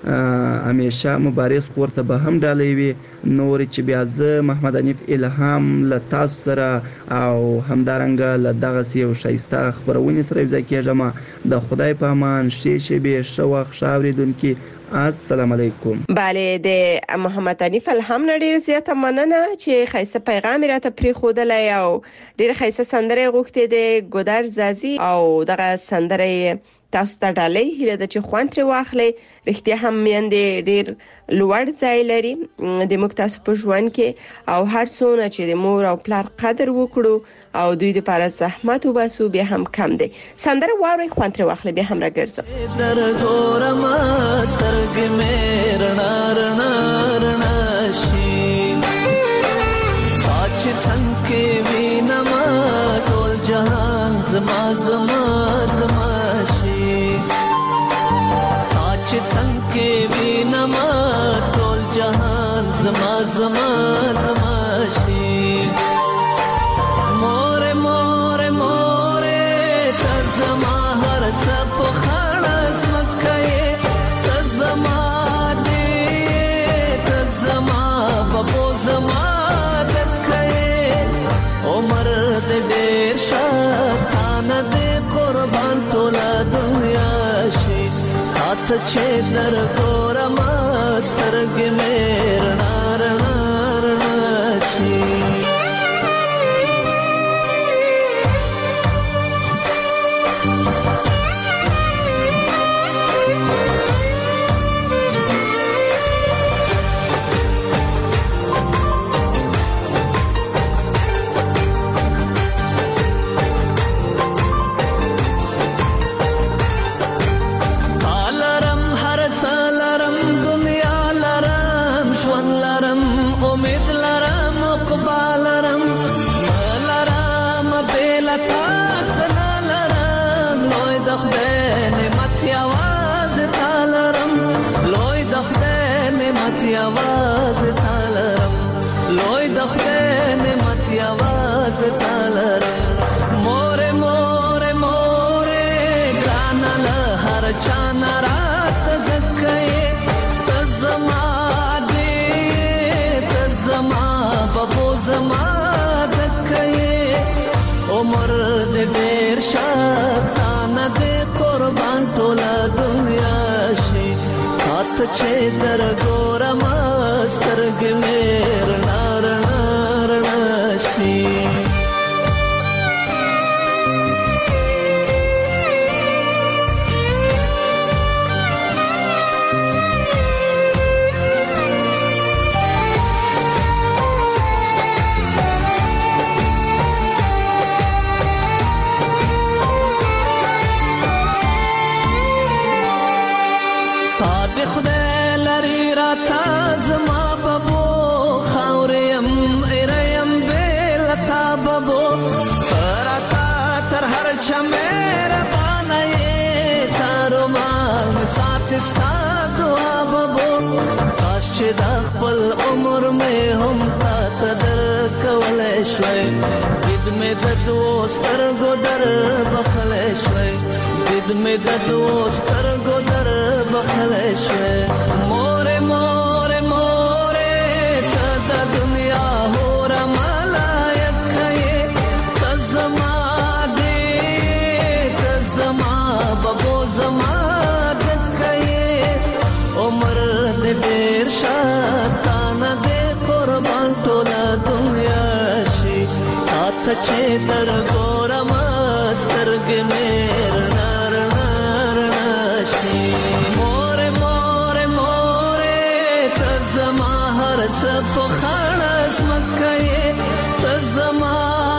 همیشه مبارز خور ته به هم ډالۍ وي. نور چې بیا زه محمد حنیف الهام له تاسو سره او همدارنګه له دغسې یو ښایسته خپرونې سره یوځای کېږم. د خدای په امان ښې شېبې ښه وخت ښه اورېدونکي. السلام علیکم. بله د محمد حنیف الهام نه ډېر زیاته مننه چې ښایسته پیغام یې راته پرېښودلی او ډېر ښایسته سندره یې غوښتې د ګودر زازي او دغه سندره یې تاسو ته ډالۍ. هیله ده چې خوند ترې واخلئ. رښتیا هم میندې ډېر لوړ ځای لري د موږ تاسو په ژوند کې او هر څونه چې د مور او پلار قدر وکړو او دوی لپاره زحمت وباسو بیا هم کم دی. سندره واورئ خوند ترې واخلئ بیا هم راګرځم. در ګورم سترګې مې رڼا رڼا رڼا شي چې څنګه کې وینم ټول جهان زما زما زما شي چې څنګه کې وینم ټول جهان زما زما زما شي. مور مور مور ته زما هر څه په خړس مکه ته زما دې ته زما بابو زما عمر دې ډېر شاتانه دې قربان ټوله دنیا شي. هاته چې در ګورم سترګې مې رڼا رڼا رڼا شي. आवाज तालरम लोय दखते ने मती आवाज तालरम मोरे मोरे मोरे गानल हर चाना रात जक्के तजमा दे तजमा बबो जमा दक्के उमर दे बेर शातान दे कुर्बान टोला दुनिया शी हाथ छे दर गोरम سترګ مې رڼا رڼا رڼا شي تا خدای لري راته زما بابو خاوریم ایریم بیل تا بابو راته تر هر چا مهربانه یې سارو مال مې ساتي ستا دعا بابو کاش چې د خپل عمر مې هم تا ته درکولی شوی دید مې د دوو سترګو در بخلی شوی دید مې د دوو سترګو در بخلی شوی مورې مور چې تر ګورم سترګې مې نار نار نشي مور مور مور ته زما هر څه په خړس مکه ته زما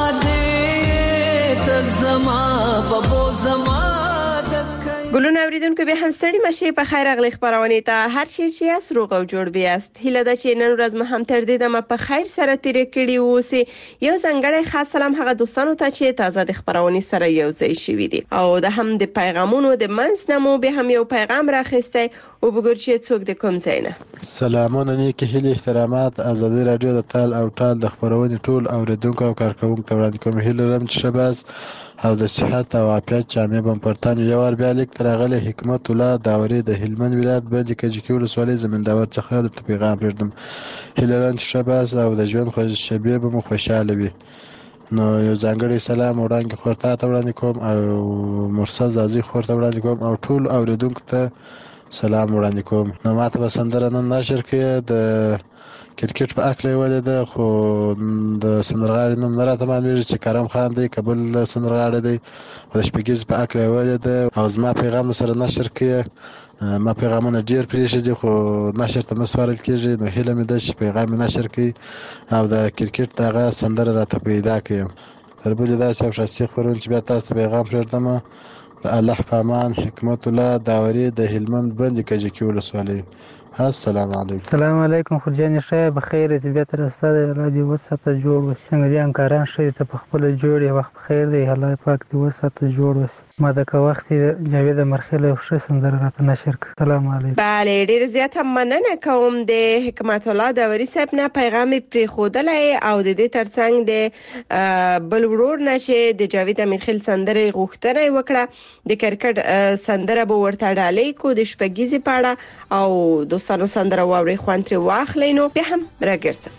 دې ته زما په بو زما ګلونه اوریدونکو به هم ستړي مشه په خیر اغلی خبرونه ته هر شي چې اس روغ او جوړ بیاست هله د چې نن ورځ مهم تر دې دمه په خیر سره تیر کړي اوسې یو ځنګړی خاص سلام هغه دوستانو ته چې تازه د خبرونه سره یو ځای شوي دي او د هم د پیغامونو د منځ نمو به هم یو پیغام راخسته او وګور چې څوک د کوم ځای نه سلامونه نیکه هلي احترامات ازادي رادیو د تال او ټال د خبرونه ټول اوریدونکو او کارکونکو ته وړاندې کوم هله رم چې شباز او د صحت او عافیت جامع بمپرتان یو ور بیا لیک ترغله حکمت الله داوري د هلمند ولایت باندې کجکی ولسوالۍ زمینداور څخه د پیغام پردم هلران شباز او د ژوند خوش شبيه به مو خوشاله وي نو یو ځانګړی سلام وړاندې خورته ته وړاندې کوم او مرسل زازي خورته وړاندې کوم او ټول اوریدونکو ته سلام وړاندې کوم نو ماته به سندره نن نشر کړي د کرکټ په اکله ولیده خو د سندرغاړي نوم نه راته معلومیږي چې کرم خان دی کابل سندرغاړی دی خو د شپږیز په اکله ولیده او زما پیغام سره نشر کړي ما پیغامونه ډیر پریښي دي خو نشر ته نه سپارل کېږي نو هیله مې ده چې پیغام نشر کړي او د کرکټ دغه سندره راته پیدا کړي تر بلې داسې یو شخصي خبرونه چې بیا تاسو ته پیغام پرېږدم د الله په امان حکمت الله داوري د هلمند باندې کجکی ولسوالۍ السلام علیکم السلام علیکم خورجان شه بخیر دې بیا تر استاد رادیو وساته جوړ وس څنګه دي انکاران شه ته په خپل جوړ وخت بخیر دی الله پاک دې وساته جوړ وس ما د کا وخت جاوید مرخله او ښه سندره راته نشر کړ السلام علیکم بله ډیر زیات مننه کوم د حکمت الله داوري صاحب نه پیغام پری خودلای او د دې ترڅنګ د بل ورور نشه د جاوید مرخل سندره غوښتنه وکړه د کرکټ سندره به ورته ډالې کو د شپږیزي پاړه او دوستانو سندره واوري خوانتري واخلینو به هم راګرځم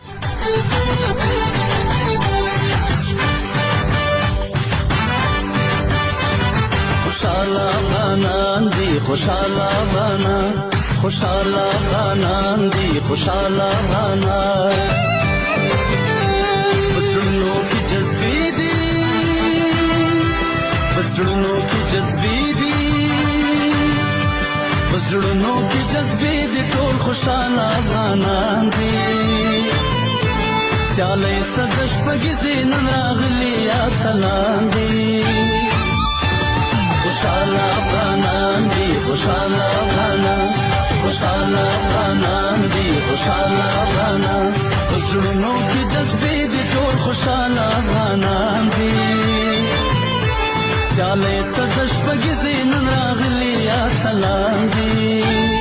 خوشاله غنان دي خوشاله غنان خوشاله غنان دي خوشاله غنان بسرونو کی جذبې دي بسرونو کی جذبې دي بسرونو کی جذبې دي ټول خوشاله غنان دي سیالي تدش پګزي نن راغلي یا تلان دي خوشاله غنان دي خوشاله غنان خوشاله غنان دي خوشاله غنان بسرونو کی جذبې دي ټول خوشاله غنان دي سیالي تدش پګزي نن راغلي یا تلان دي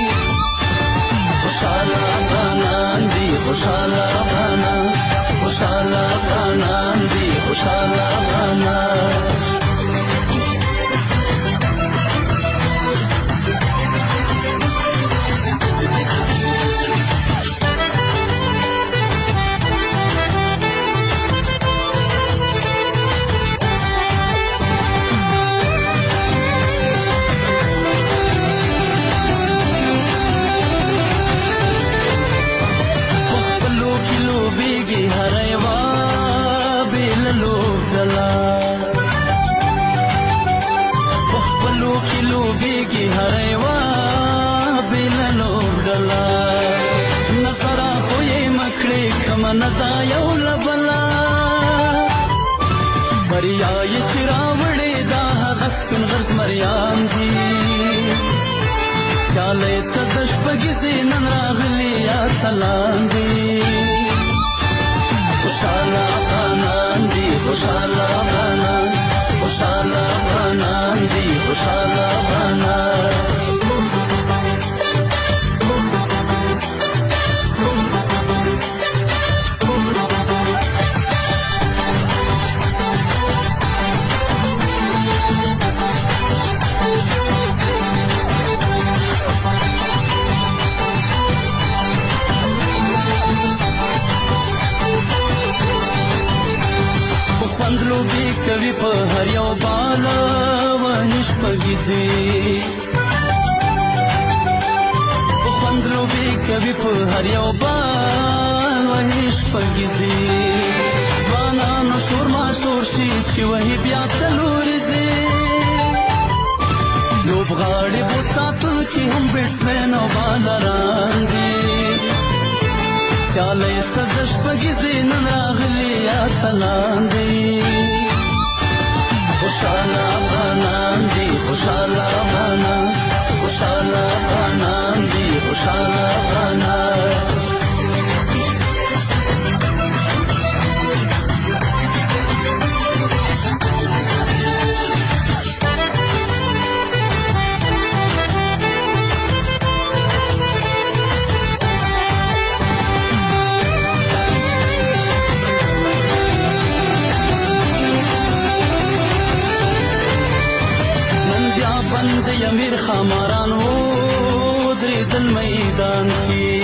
خوشاله غنان دي خوشاله غنان خوشاله غنان دي خوشاله غنان ندا یو لبلا بریا یې چراوړې دا غسپن غرز مریان دي سیالې ته د شپږیزې نن راغلي یا تلان دي خوشاله غنان دي خوشاله غنان خوشاله غنان دي خوشاله غنان لوبي کوي په هر یو بالا ونش پګيزي په خوند لوبي کوي په هر یو بالا ونش پګيزي ځوانانو شورما شور شي چې وهي بیا تلوري زی لوبغاړي بو ساتل کې هم بیټسمن او بالران دي سیالي ته د شپږې زینن راغلي یا سلام دي خوشاله افغانان دي خوشاله افغانان خوشاله افغانان دي خوشاله افغانان امیر خاماران و درید المیدان کی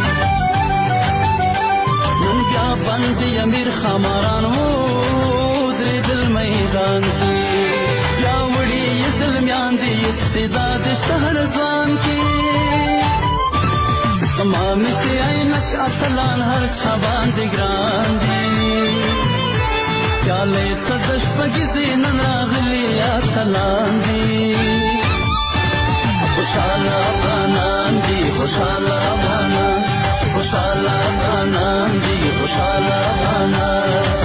نن بیا بند امیر خاماران و درید المیدان کی یا وړي ظلمیان دي استعداد شهر ځوان کی سما مسی عینک اتلان هر چا باندې ګران دي سیالي ته د شپږې زینن راغلي اتلان دي خوشاله افغانان دي خوشاله افغانان خوشاله افغانان دي خوشاله افغانان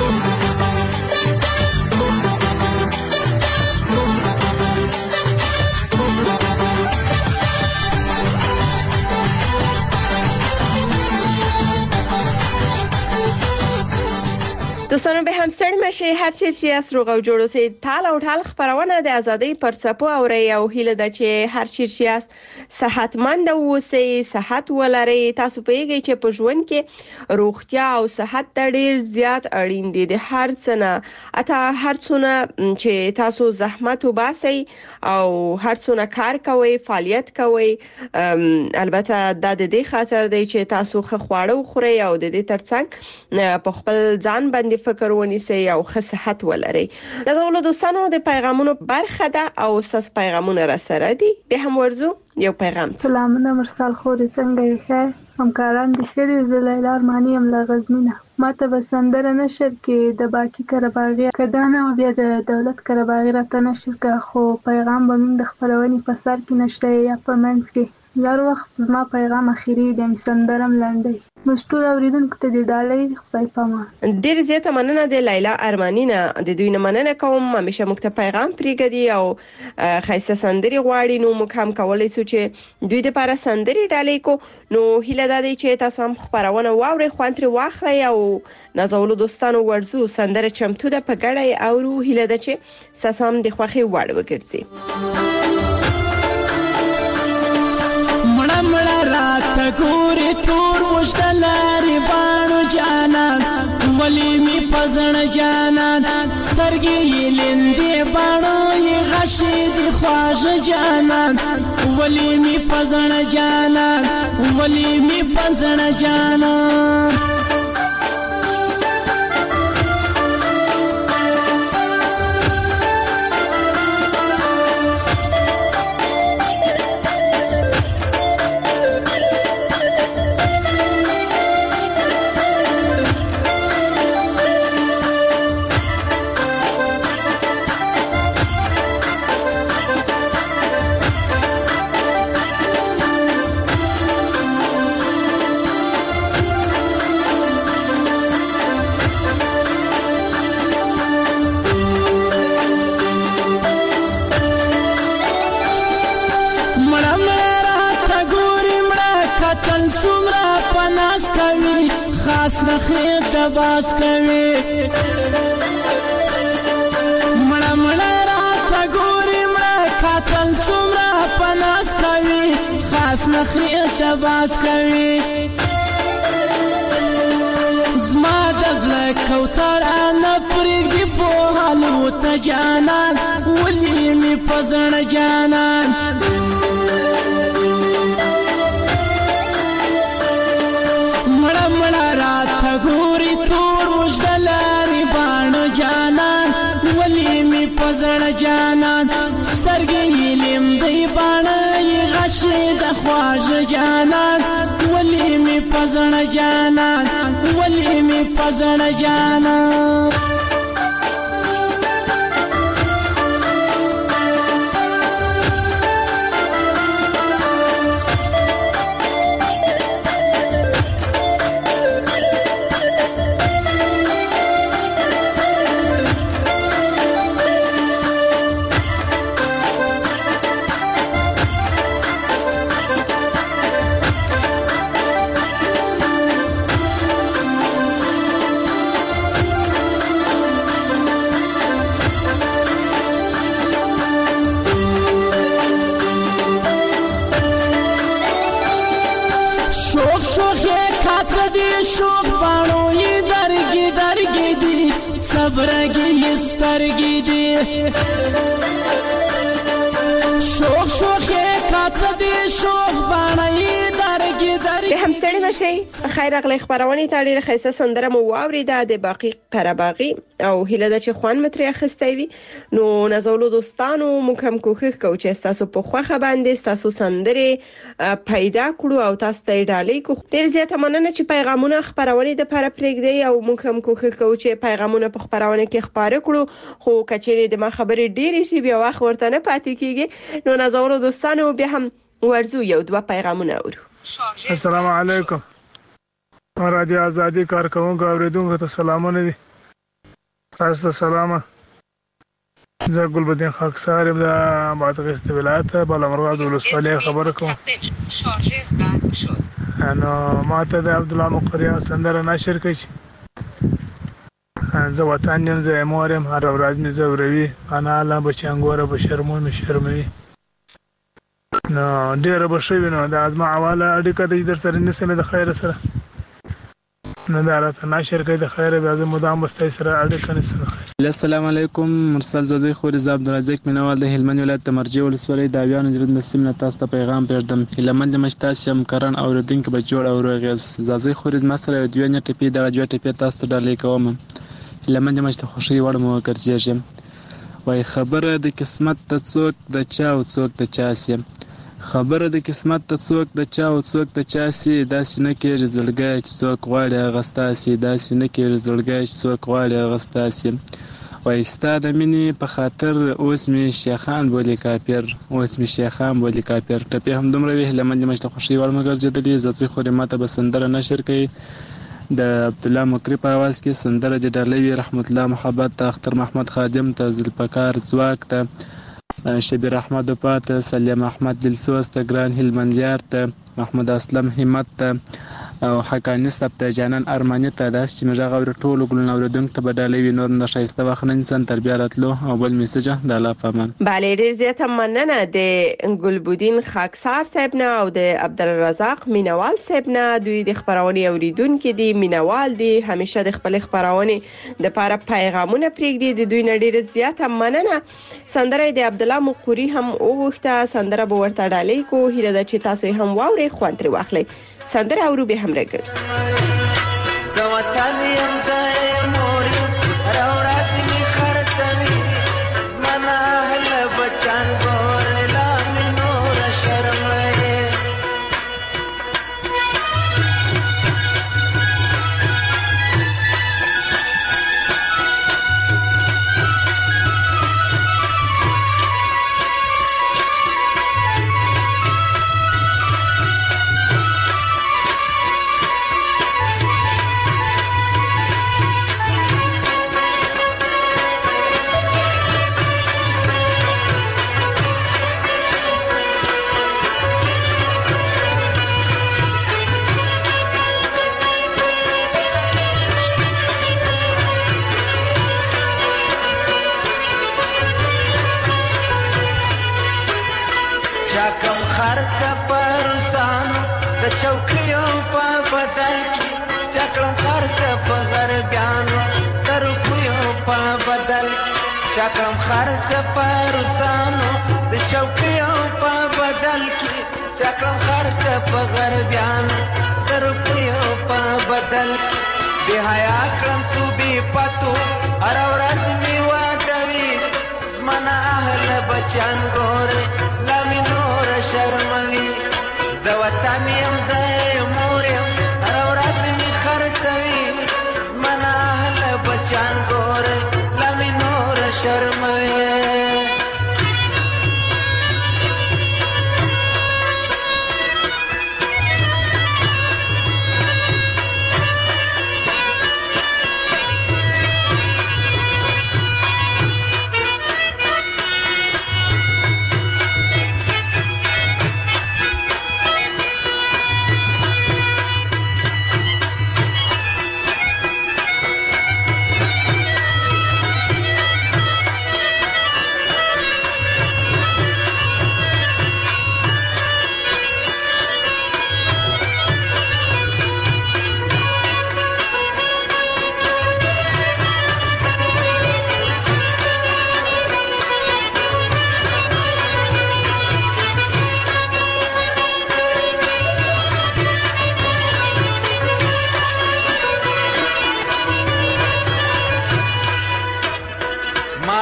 دوستانو به هم ستړي مشي هر چیرې چې اس روغ او جوړ اوسئ تال او ټال خبرونه د ازادۍ پر څپو اوري او هیله ده چې هر چیرې چې اس صحتمند اوسئ صحت ولرئ تاسو پیږئ چې په ژوند کې روغتیا او صحت ته ډیر زیات اړین دي د هر څه نه اته هر څونه چې تاسو زحمت وباسئ او هر څونه کار کوئ فعالیت کوئ البته د دې خاطر دی چې تاسو خو خواړه وخورئ او د دې ترڅنګ په خپل ځان باندې فکر ونیسئ او ښه صحت ولرئ. دا ټول دوستانو د پیغامونو برخه ده او ساس پیغامونه را سره دي. به هم ورزو یو پیغام. سلامونه مرسال خوري څنګه یې ښه همکاران د شری زلیل ارمانی هم لا غزنینه ماته بسندره نشر کې د باقی کرباغي کدانه او بیا د دولت کرباغي راته نشر کا خو پیغام به من د خبرونې په سر کې نشته یا په منځ کې زر وخت زما پیغام اخیری د سندرم لاندې مستور اوریدونکو ته د ډالۍ خپل پامه ډیر زیاته مننه د لیلا ارمانینا د دوی نه مننه کوم همیشه موږ ته پیغام پریږدي او خاصه سندري غواړي نو موږ هم کولای شو چې دوی د لپاره سندري ډالۍ کو نو هیله ده چې تاسو هم خبرونه واوري خوانتر واخلي او نازولو دوستانو ورزو سندره چمتو ده په ګړې او هیله ده چې تاسو هم د خوخي وړ وګرځي. مړه مړه راته ګوري تور وشتلاري بانو جانان ولی می پزړ جانان سترګې لندې بانو یې غشي دي خواږه جانان ولی می پزړ جانان ولی می پزړ جانان خاص نخیر دباس کوي مړه مړه راته ګوري مړه کاتل څومره پناس کوي خاص نخیر دباس کوي زما د زړه کوتر انا پرېږدي په حالو ته جانان ولې مې په زړه جانان راته ګوري تور وشتلاري بانو جانان ولی می پزړ جانان سترګې لمدې بانه غشي د خواږه جانان ولی می پزړ جانان ولی می پزړ جانان ورګي سترګې دي شوخ شوخ کاته دي شوخ باندې درګي درګي د همستړي مشي خیر اغلی خبرونه ته ډیره خیسه سندره مو واوریده د باقی قرهباغي او هیله د چې خوان متري اخستوي نو نزولو دوستانو مکم کوخ کو چې تاسو په خوخه باندې تاسو سندره پیدا کړو او تاسو ته ډالۍ کو ډیر زیاته مننه چې پیغامونه خبرونه د پر پرېږدي او مکم کوخ کو چې پیغامونه په خبرونه کې خبره کړو خو کچېره د ما خبرې ډیره شي بیا واخ ورته نه پاتې کیږي نو نزولو دوستانو بیا هم ورزو یو دوه پیغامونه اورو السلام علیکم رادیو ازادي کارکونکو اوریدونکو ته سلامونه دي تاسو ته سلام زه ګلبدین خاکسار د معتقد ولایت بالامرغاد ولسوالۍ خبر کوم انا ماته د عبد الله مقریا سندره نشر کړي زه وطن یم زه مورم هر ورځ مې زوروي انا لا بچنګوره بشرمو مې شرموي نو ډیره بشوي نو د ازما حواله اړیکه د در سره نسمه د خیر سره نه دا راته نشر کوي د خیر به از مدام مستای سره اړیکه نسره السلام علیکم مرسل زوزی خورز عبدالرزاق مینوال د هلمند ولایت د مرجع ولسوالۍ د اویان جرد نسیم نه تاسو ته پیغام پېږدم هلمند مشتاسم کرن اوریدونکو به جوړ او روغیز زوزی خورز مسره د وینې ټپی د جوړ ټپی تاسو ته ډالۍ کوم هلمند مشت خوشي وړ مو ګرځېږم وای خبره د قسمت ته څوک د چا او څوک د چا سي خبره د قسمت ته څوک د چا او څوک د چا سي داسې نه کېږي زړګی چې څوک غواړي هغه ستاسي داسې نه کېږي زړګی چې څوک غواړي هغه ستاسي وای ستا د مینې په خاطر اوس مې شیخان بولي کافر اوس مې شیخان بولي کافر ټپې هم دومره وي هلمند مشته خوشي وړ مو ګرځېدلې زه خورې ماته به سندره نشر کوي د عبدالله مکری په आवाज کې سندره د ډالۍ رحمت الله محبت ته اختر محمد خادم ته ذوالفقار ځواک ته شبیر احمد پات سلیم احمد دلسوز ته ګران هلمندیار ته محمد اسلم همت ته او حقانی سبت جانان ارمانی ته داس چې مجا غوړ ټولو ګلن اوردونکو ته بدالې وي نور د شایسته وخنن سن تربیه راتلو او بل میسج د الله فهمان bale ډیر زیاته مننه د ګلبودین خاکسار صاحب نه او د عبدالرزاق مینوال صاحب نه دوی د خبرونه اوریدونکو دي مینوال دي همیشه د خپل خبرونه د لپاره پیغامونه پرېږدي د دوی نه ډیر زیاته مننه سندره د عبدالله مقری هم اوغته سندره به ورته ډالۍ کو هیله د چې تاسو هم واوري خوان تر واخلي سندره اورو به هم راګرځي د وطن یم د موري راورات می خرڅوي منا هل بچان ګور لا می نور شرمې چاکم خرڅ پرتانو د چوکیو په بدل کې چاکم خرڅ په غربیان تر پیو په بدل به حیا کړم تو به پتو هر ورځ می وادوي منا اهل بچان ګور لمي نور شرموي د وطن يم د مور هر ورځ می خرڅوي منا اهل بچان ګور لمي نور شرموي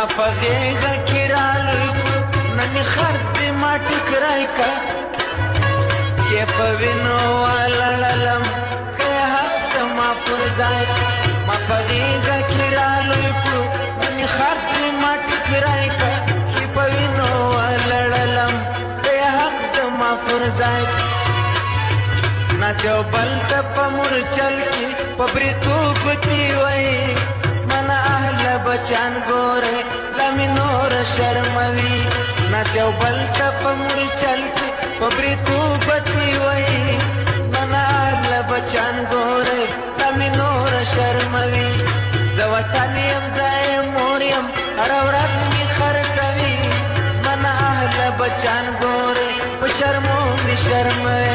پغېږه کې رالوی نن خر دې ما ټکرای کا کې په وینو ولړلم که حق ته ما پر ځای ما پغېږه کې رالوی نن خر دې ما ټکرای کا کې په وینو ولړلم که حق ته ما پر ځای ना देव बलत पमुर चल की पबरी तू गुती वही मना अहल बचान गोरे लमिनोर शर्मवी ना देव बलत पमुर चल की पबरी तू गुती वही मना अहल बचान गोरे लमिनोर शर्मवी दवतानियम दाए मोरियम अरवरत मी खरतवी मना अहल बचान गोरे शर्मो मी शर्मवे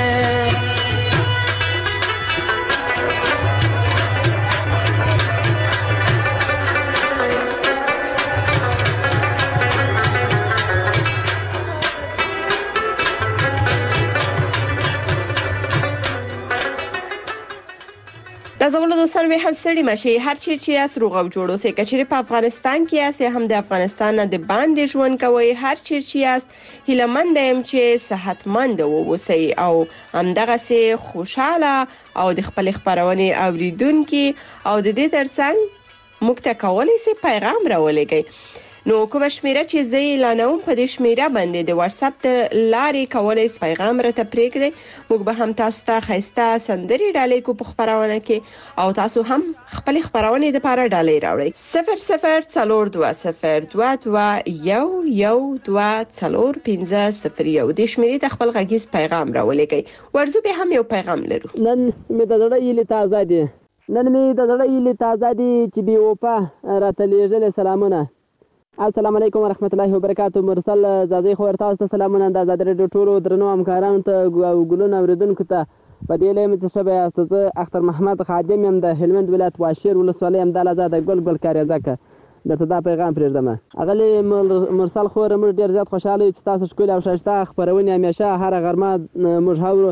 نازولو دوستان به هم ستړي مشي هر چیرې یاست روغ او جوړ اوسئ کچېرې په افغانستان کې یاست هم د افغانستان نه د باندې ژوند کوئ هر چیرې یاست هیلهمند یم چې صحتمند واوسئ او همدغسې خوشاله او د خپل خبرونه اوریدونکو او د دې ترڅنګ موږ ته کولی شئ پیغام راولېږئ نو کوم شمیره چې زه اعلانوم په دې شمیره باندې د واتس اپ د لارې کولای شئ پیغام راته پرېږدئ موږ به هم تاسو ته ښایسته سندرې ډالۍ کو په خبرونه کې او تاسو هم خپل خبرونه د لپاره ډالۍ راوړئ صفر صفر څلور دوه صفر دوه دوه یو یو دوه څلور پنځه صفر یو د شمیرې د خپل غږیز پیغام راولېږئ ورزو به هم یو پیغام لرو نن مې د زړه ایله تازه دي نن مې د زړه ایله تازه دي چې بي وپا راته لېږل سلامونه السلام علیکم ورحمت الله وبرکاتو مرسل زازي خو ورته تاسو سلامونه د آزاد رادیو ټولو درنو همکارانو ته او ګلونو اوریدونکو ته په دې لیم چې شبه استاد اختر محمد خادم يم د هلمند ولایت واشیر ولسوالۍ هم د آزاد ګل ګل کاری ځکه د تدا پیغام پرېږدم اغلی مرسل خو موږ ډیر زیات خوشاله یو چې تاسو ښکلي او ښایسته خبرونه همیشه هر غرمه موږ هاورو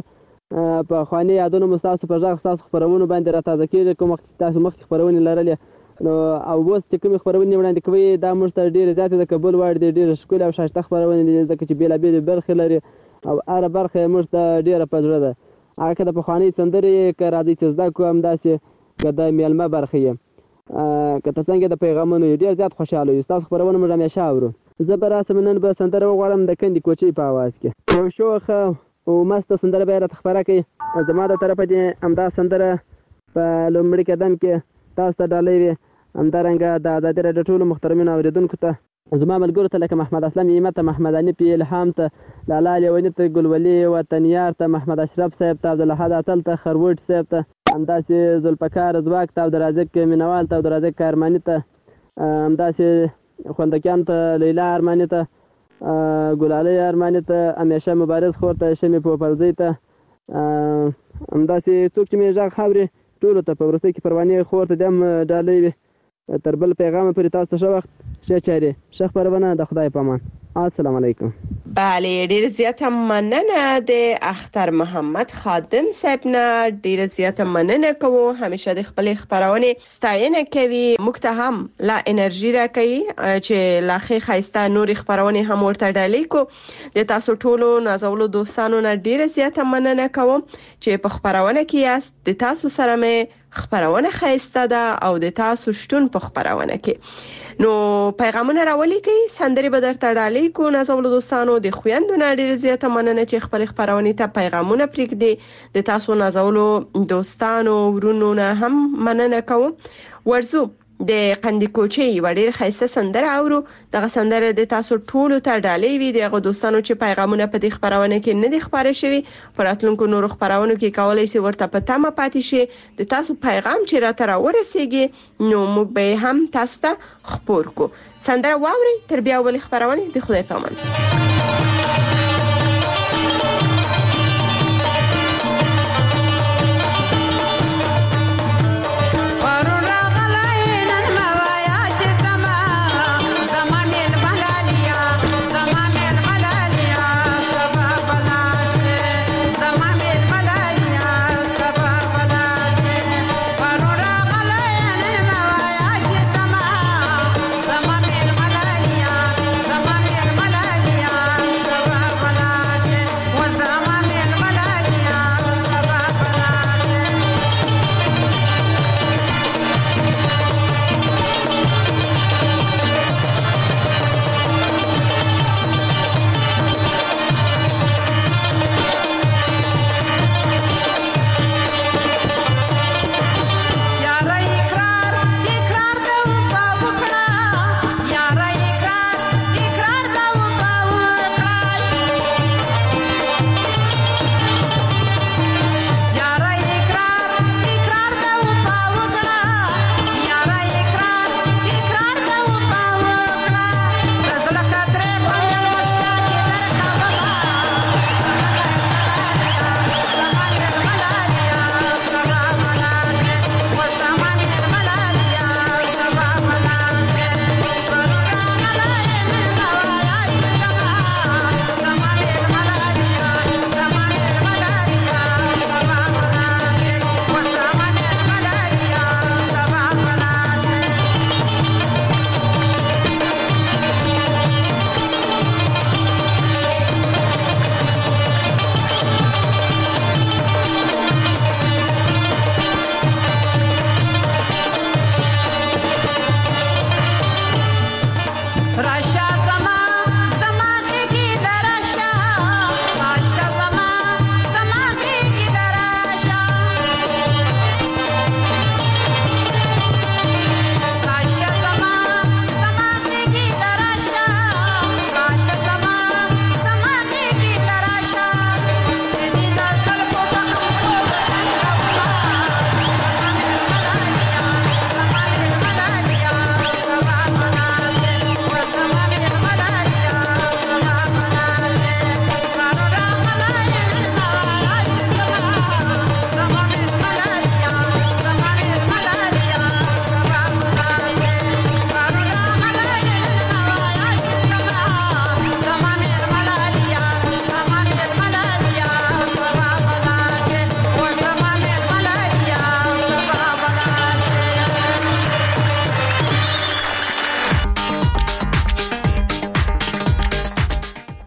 په خواني یادونو مستاسو په ځای تاسو خبرونه باندې را تازه کیږي کوم وخت تاسو مخکې خبرونه لرلې نو او اوس چې کوم خبرونه وړاندې کوي دا موږ ته ډیره زیاته د قبول وړ دي ډیره ښکلي او ښایسته خبرونه دي ځکه چې بیلابېل برخې لري او هره برخه موږ ته ډیره په زړه ده هغه که د پخوانۍ سندرې که راځي چې زده کړو همداسې که د میلمه برخې یې که ته څنګه د پیغامونو ډېر زیات خوشحاله یو ستاسو خبرونه موږ همیشه اورو زه به راسم نن به سندره وغواړم د کندې کوچۍ په اواز کې یو شوخه او مسته سندره به یې راته خپره کړي زما د طرفه دې همدا سندره په لومړي قدم کې تاسو ته ډالۍ وي همدارنګه د ازادي راډیو ټولو محترمینو اوریدونکو ته زما ملګرو ته لکه محمد اسلم ایمه ته محمد انیف الهام ته لالا لیونی ته ګلولي وطنیار ته محمد اشرف صاحب ته عبدالحد اتل ته خروټ صاحب ته همداسې ذوالفقار ځواک ته عبدالرازق مینوال ته عبدالرازق کارماني ته همداسې خوندکیانو ته لیلا ارماني ته ګلالۍ ارماني ته همیشه مبارز خور ته شمې پوپلزۍ ته همداسې څوک چې مې غږ اوري ټولو ته په وروستۍ کې پروانې خور ته د هم ډالۍ وي تر بل پیغام پورې تاسو ته ښه وخت ښه چارې ښه خپرونه د خدای په امان السلام علیکم بله ډیر زیاته مننه د اختر محمد خادم صاحب نه ډیر زیاته مننه کوو همیشه د خپل خبرونه ستاینه کوي موږ ته هم لا انرژي راکوي چې لا ښه ښایسته نور خبرونه هم ورته ډالۍ کو د تاسو ټولو نازولو دوستانو نه ډیر زیاته مننه کوم چې په خبرونه کې یاست د تاسو سره مې خبرونه ښایسته ده او د تاسو شتون په خبرونه کې نو پیغامونه راولي کوي سندري به درته ډالۍ کو نازولو دوستانو د خويندو نه ډیر زیاته مننه چې خپل خبرونه ته پیغامونه پرېږدي د تاسو نازولو دوستانو ورونو نه هم مننه کوم ورزو د قندې کوچۍ وړې خیسه سندره اورو دغه سندره د تاسو ټولو ته ډالۍ وي دغه دوستانو چې پیغامونه په دې خبرونه کې نه دي خبره شوی پراتلونکو نور خبرونه کې کولای شي ورته په تمه پاتې شي د تاسو پیغام چې راته راورسیږي نو موږ به هم تاسو ته خبر کو سندره واوري تر بیا ول خبرونه د خدای په امان Mala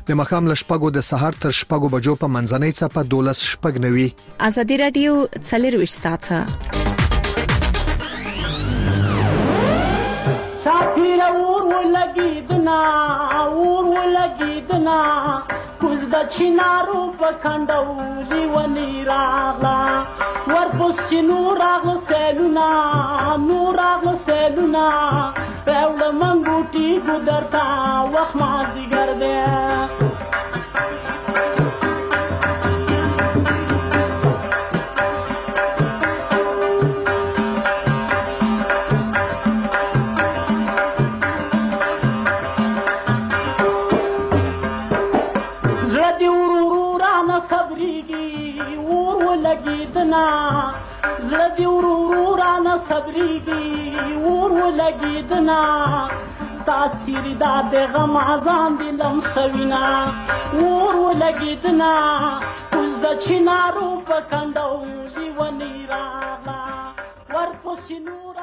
د مخام ل شپږو د سهار تر شپږو بجو په منځنۍ صفه دولس شپږ نوي. ازادي رادیو څلرويشت ساعته چاپیر اور ولګیدنا اور ولګیدنا کوز د چینارو په کندولي ونی راغلا ورپس نور راغله سیلونا نور راغله سیلونا پهول منګوټي ګدرتا وخت ما دیګر دې زړه دی ورو رانه صبرېږي ور ولګېدنا تاثیر دا د غم ځان دې لمسوینا ور ولګېدنا اوس د چینارو په کنډولي ونې راغله ورپسې نور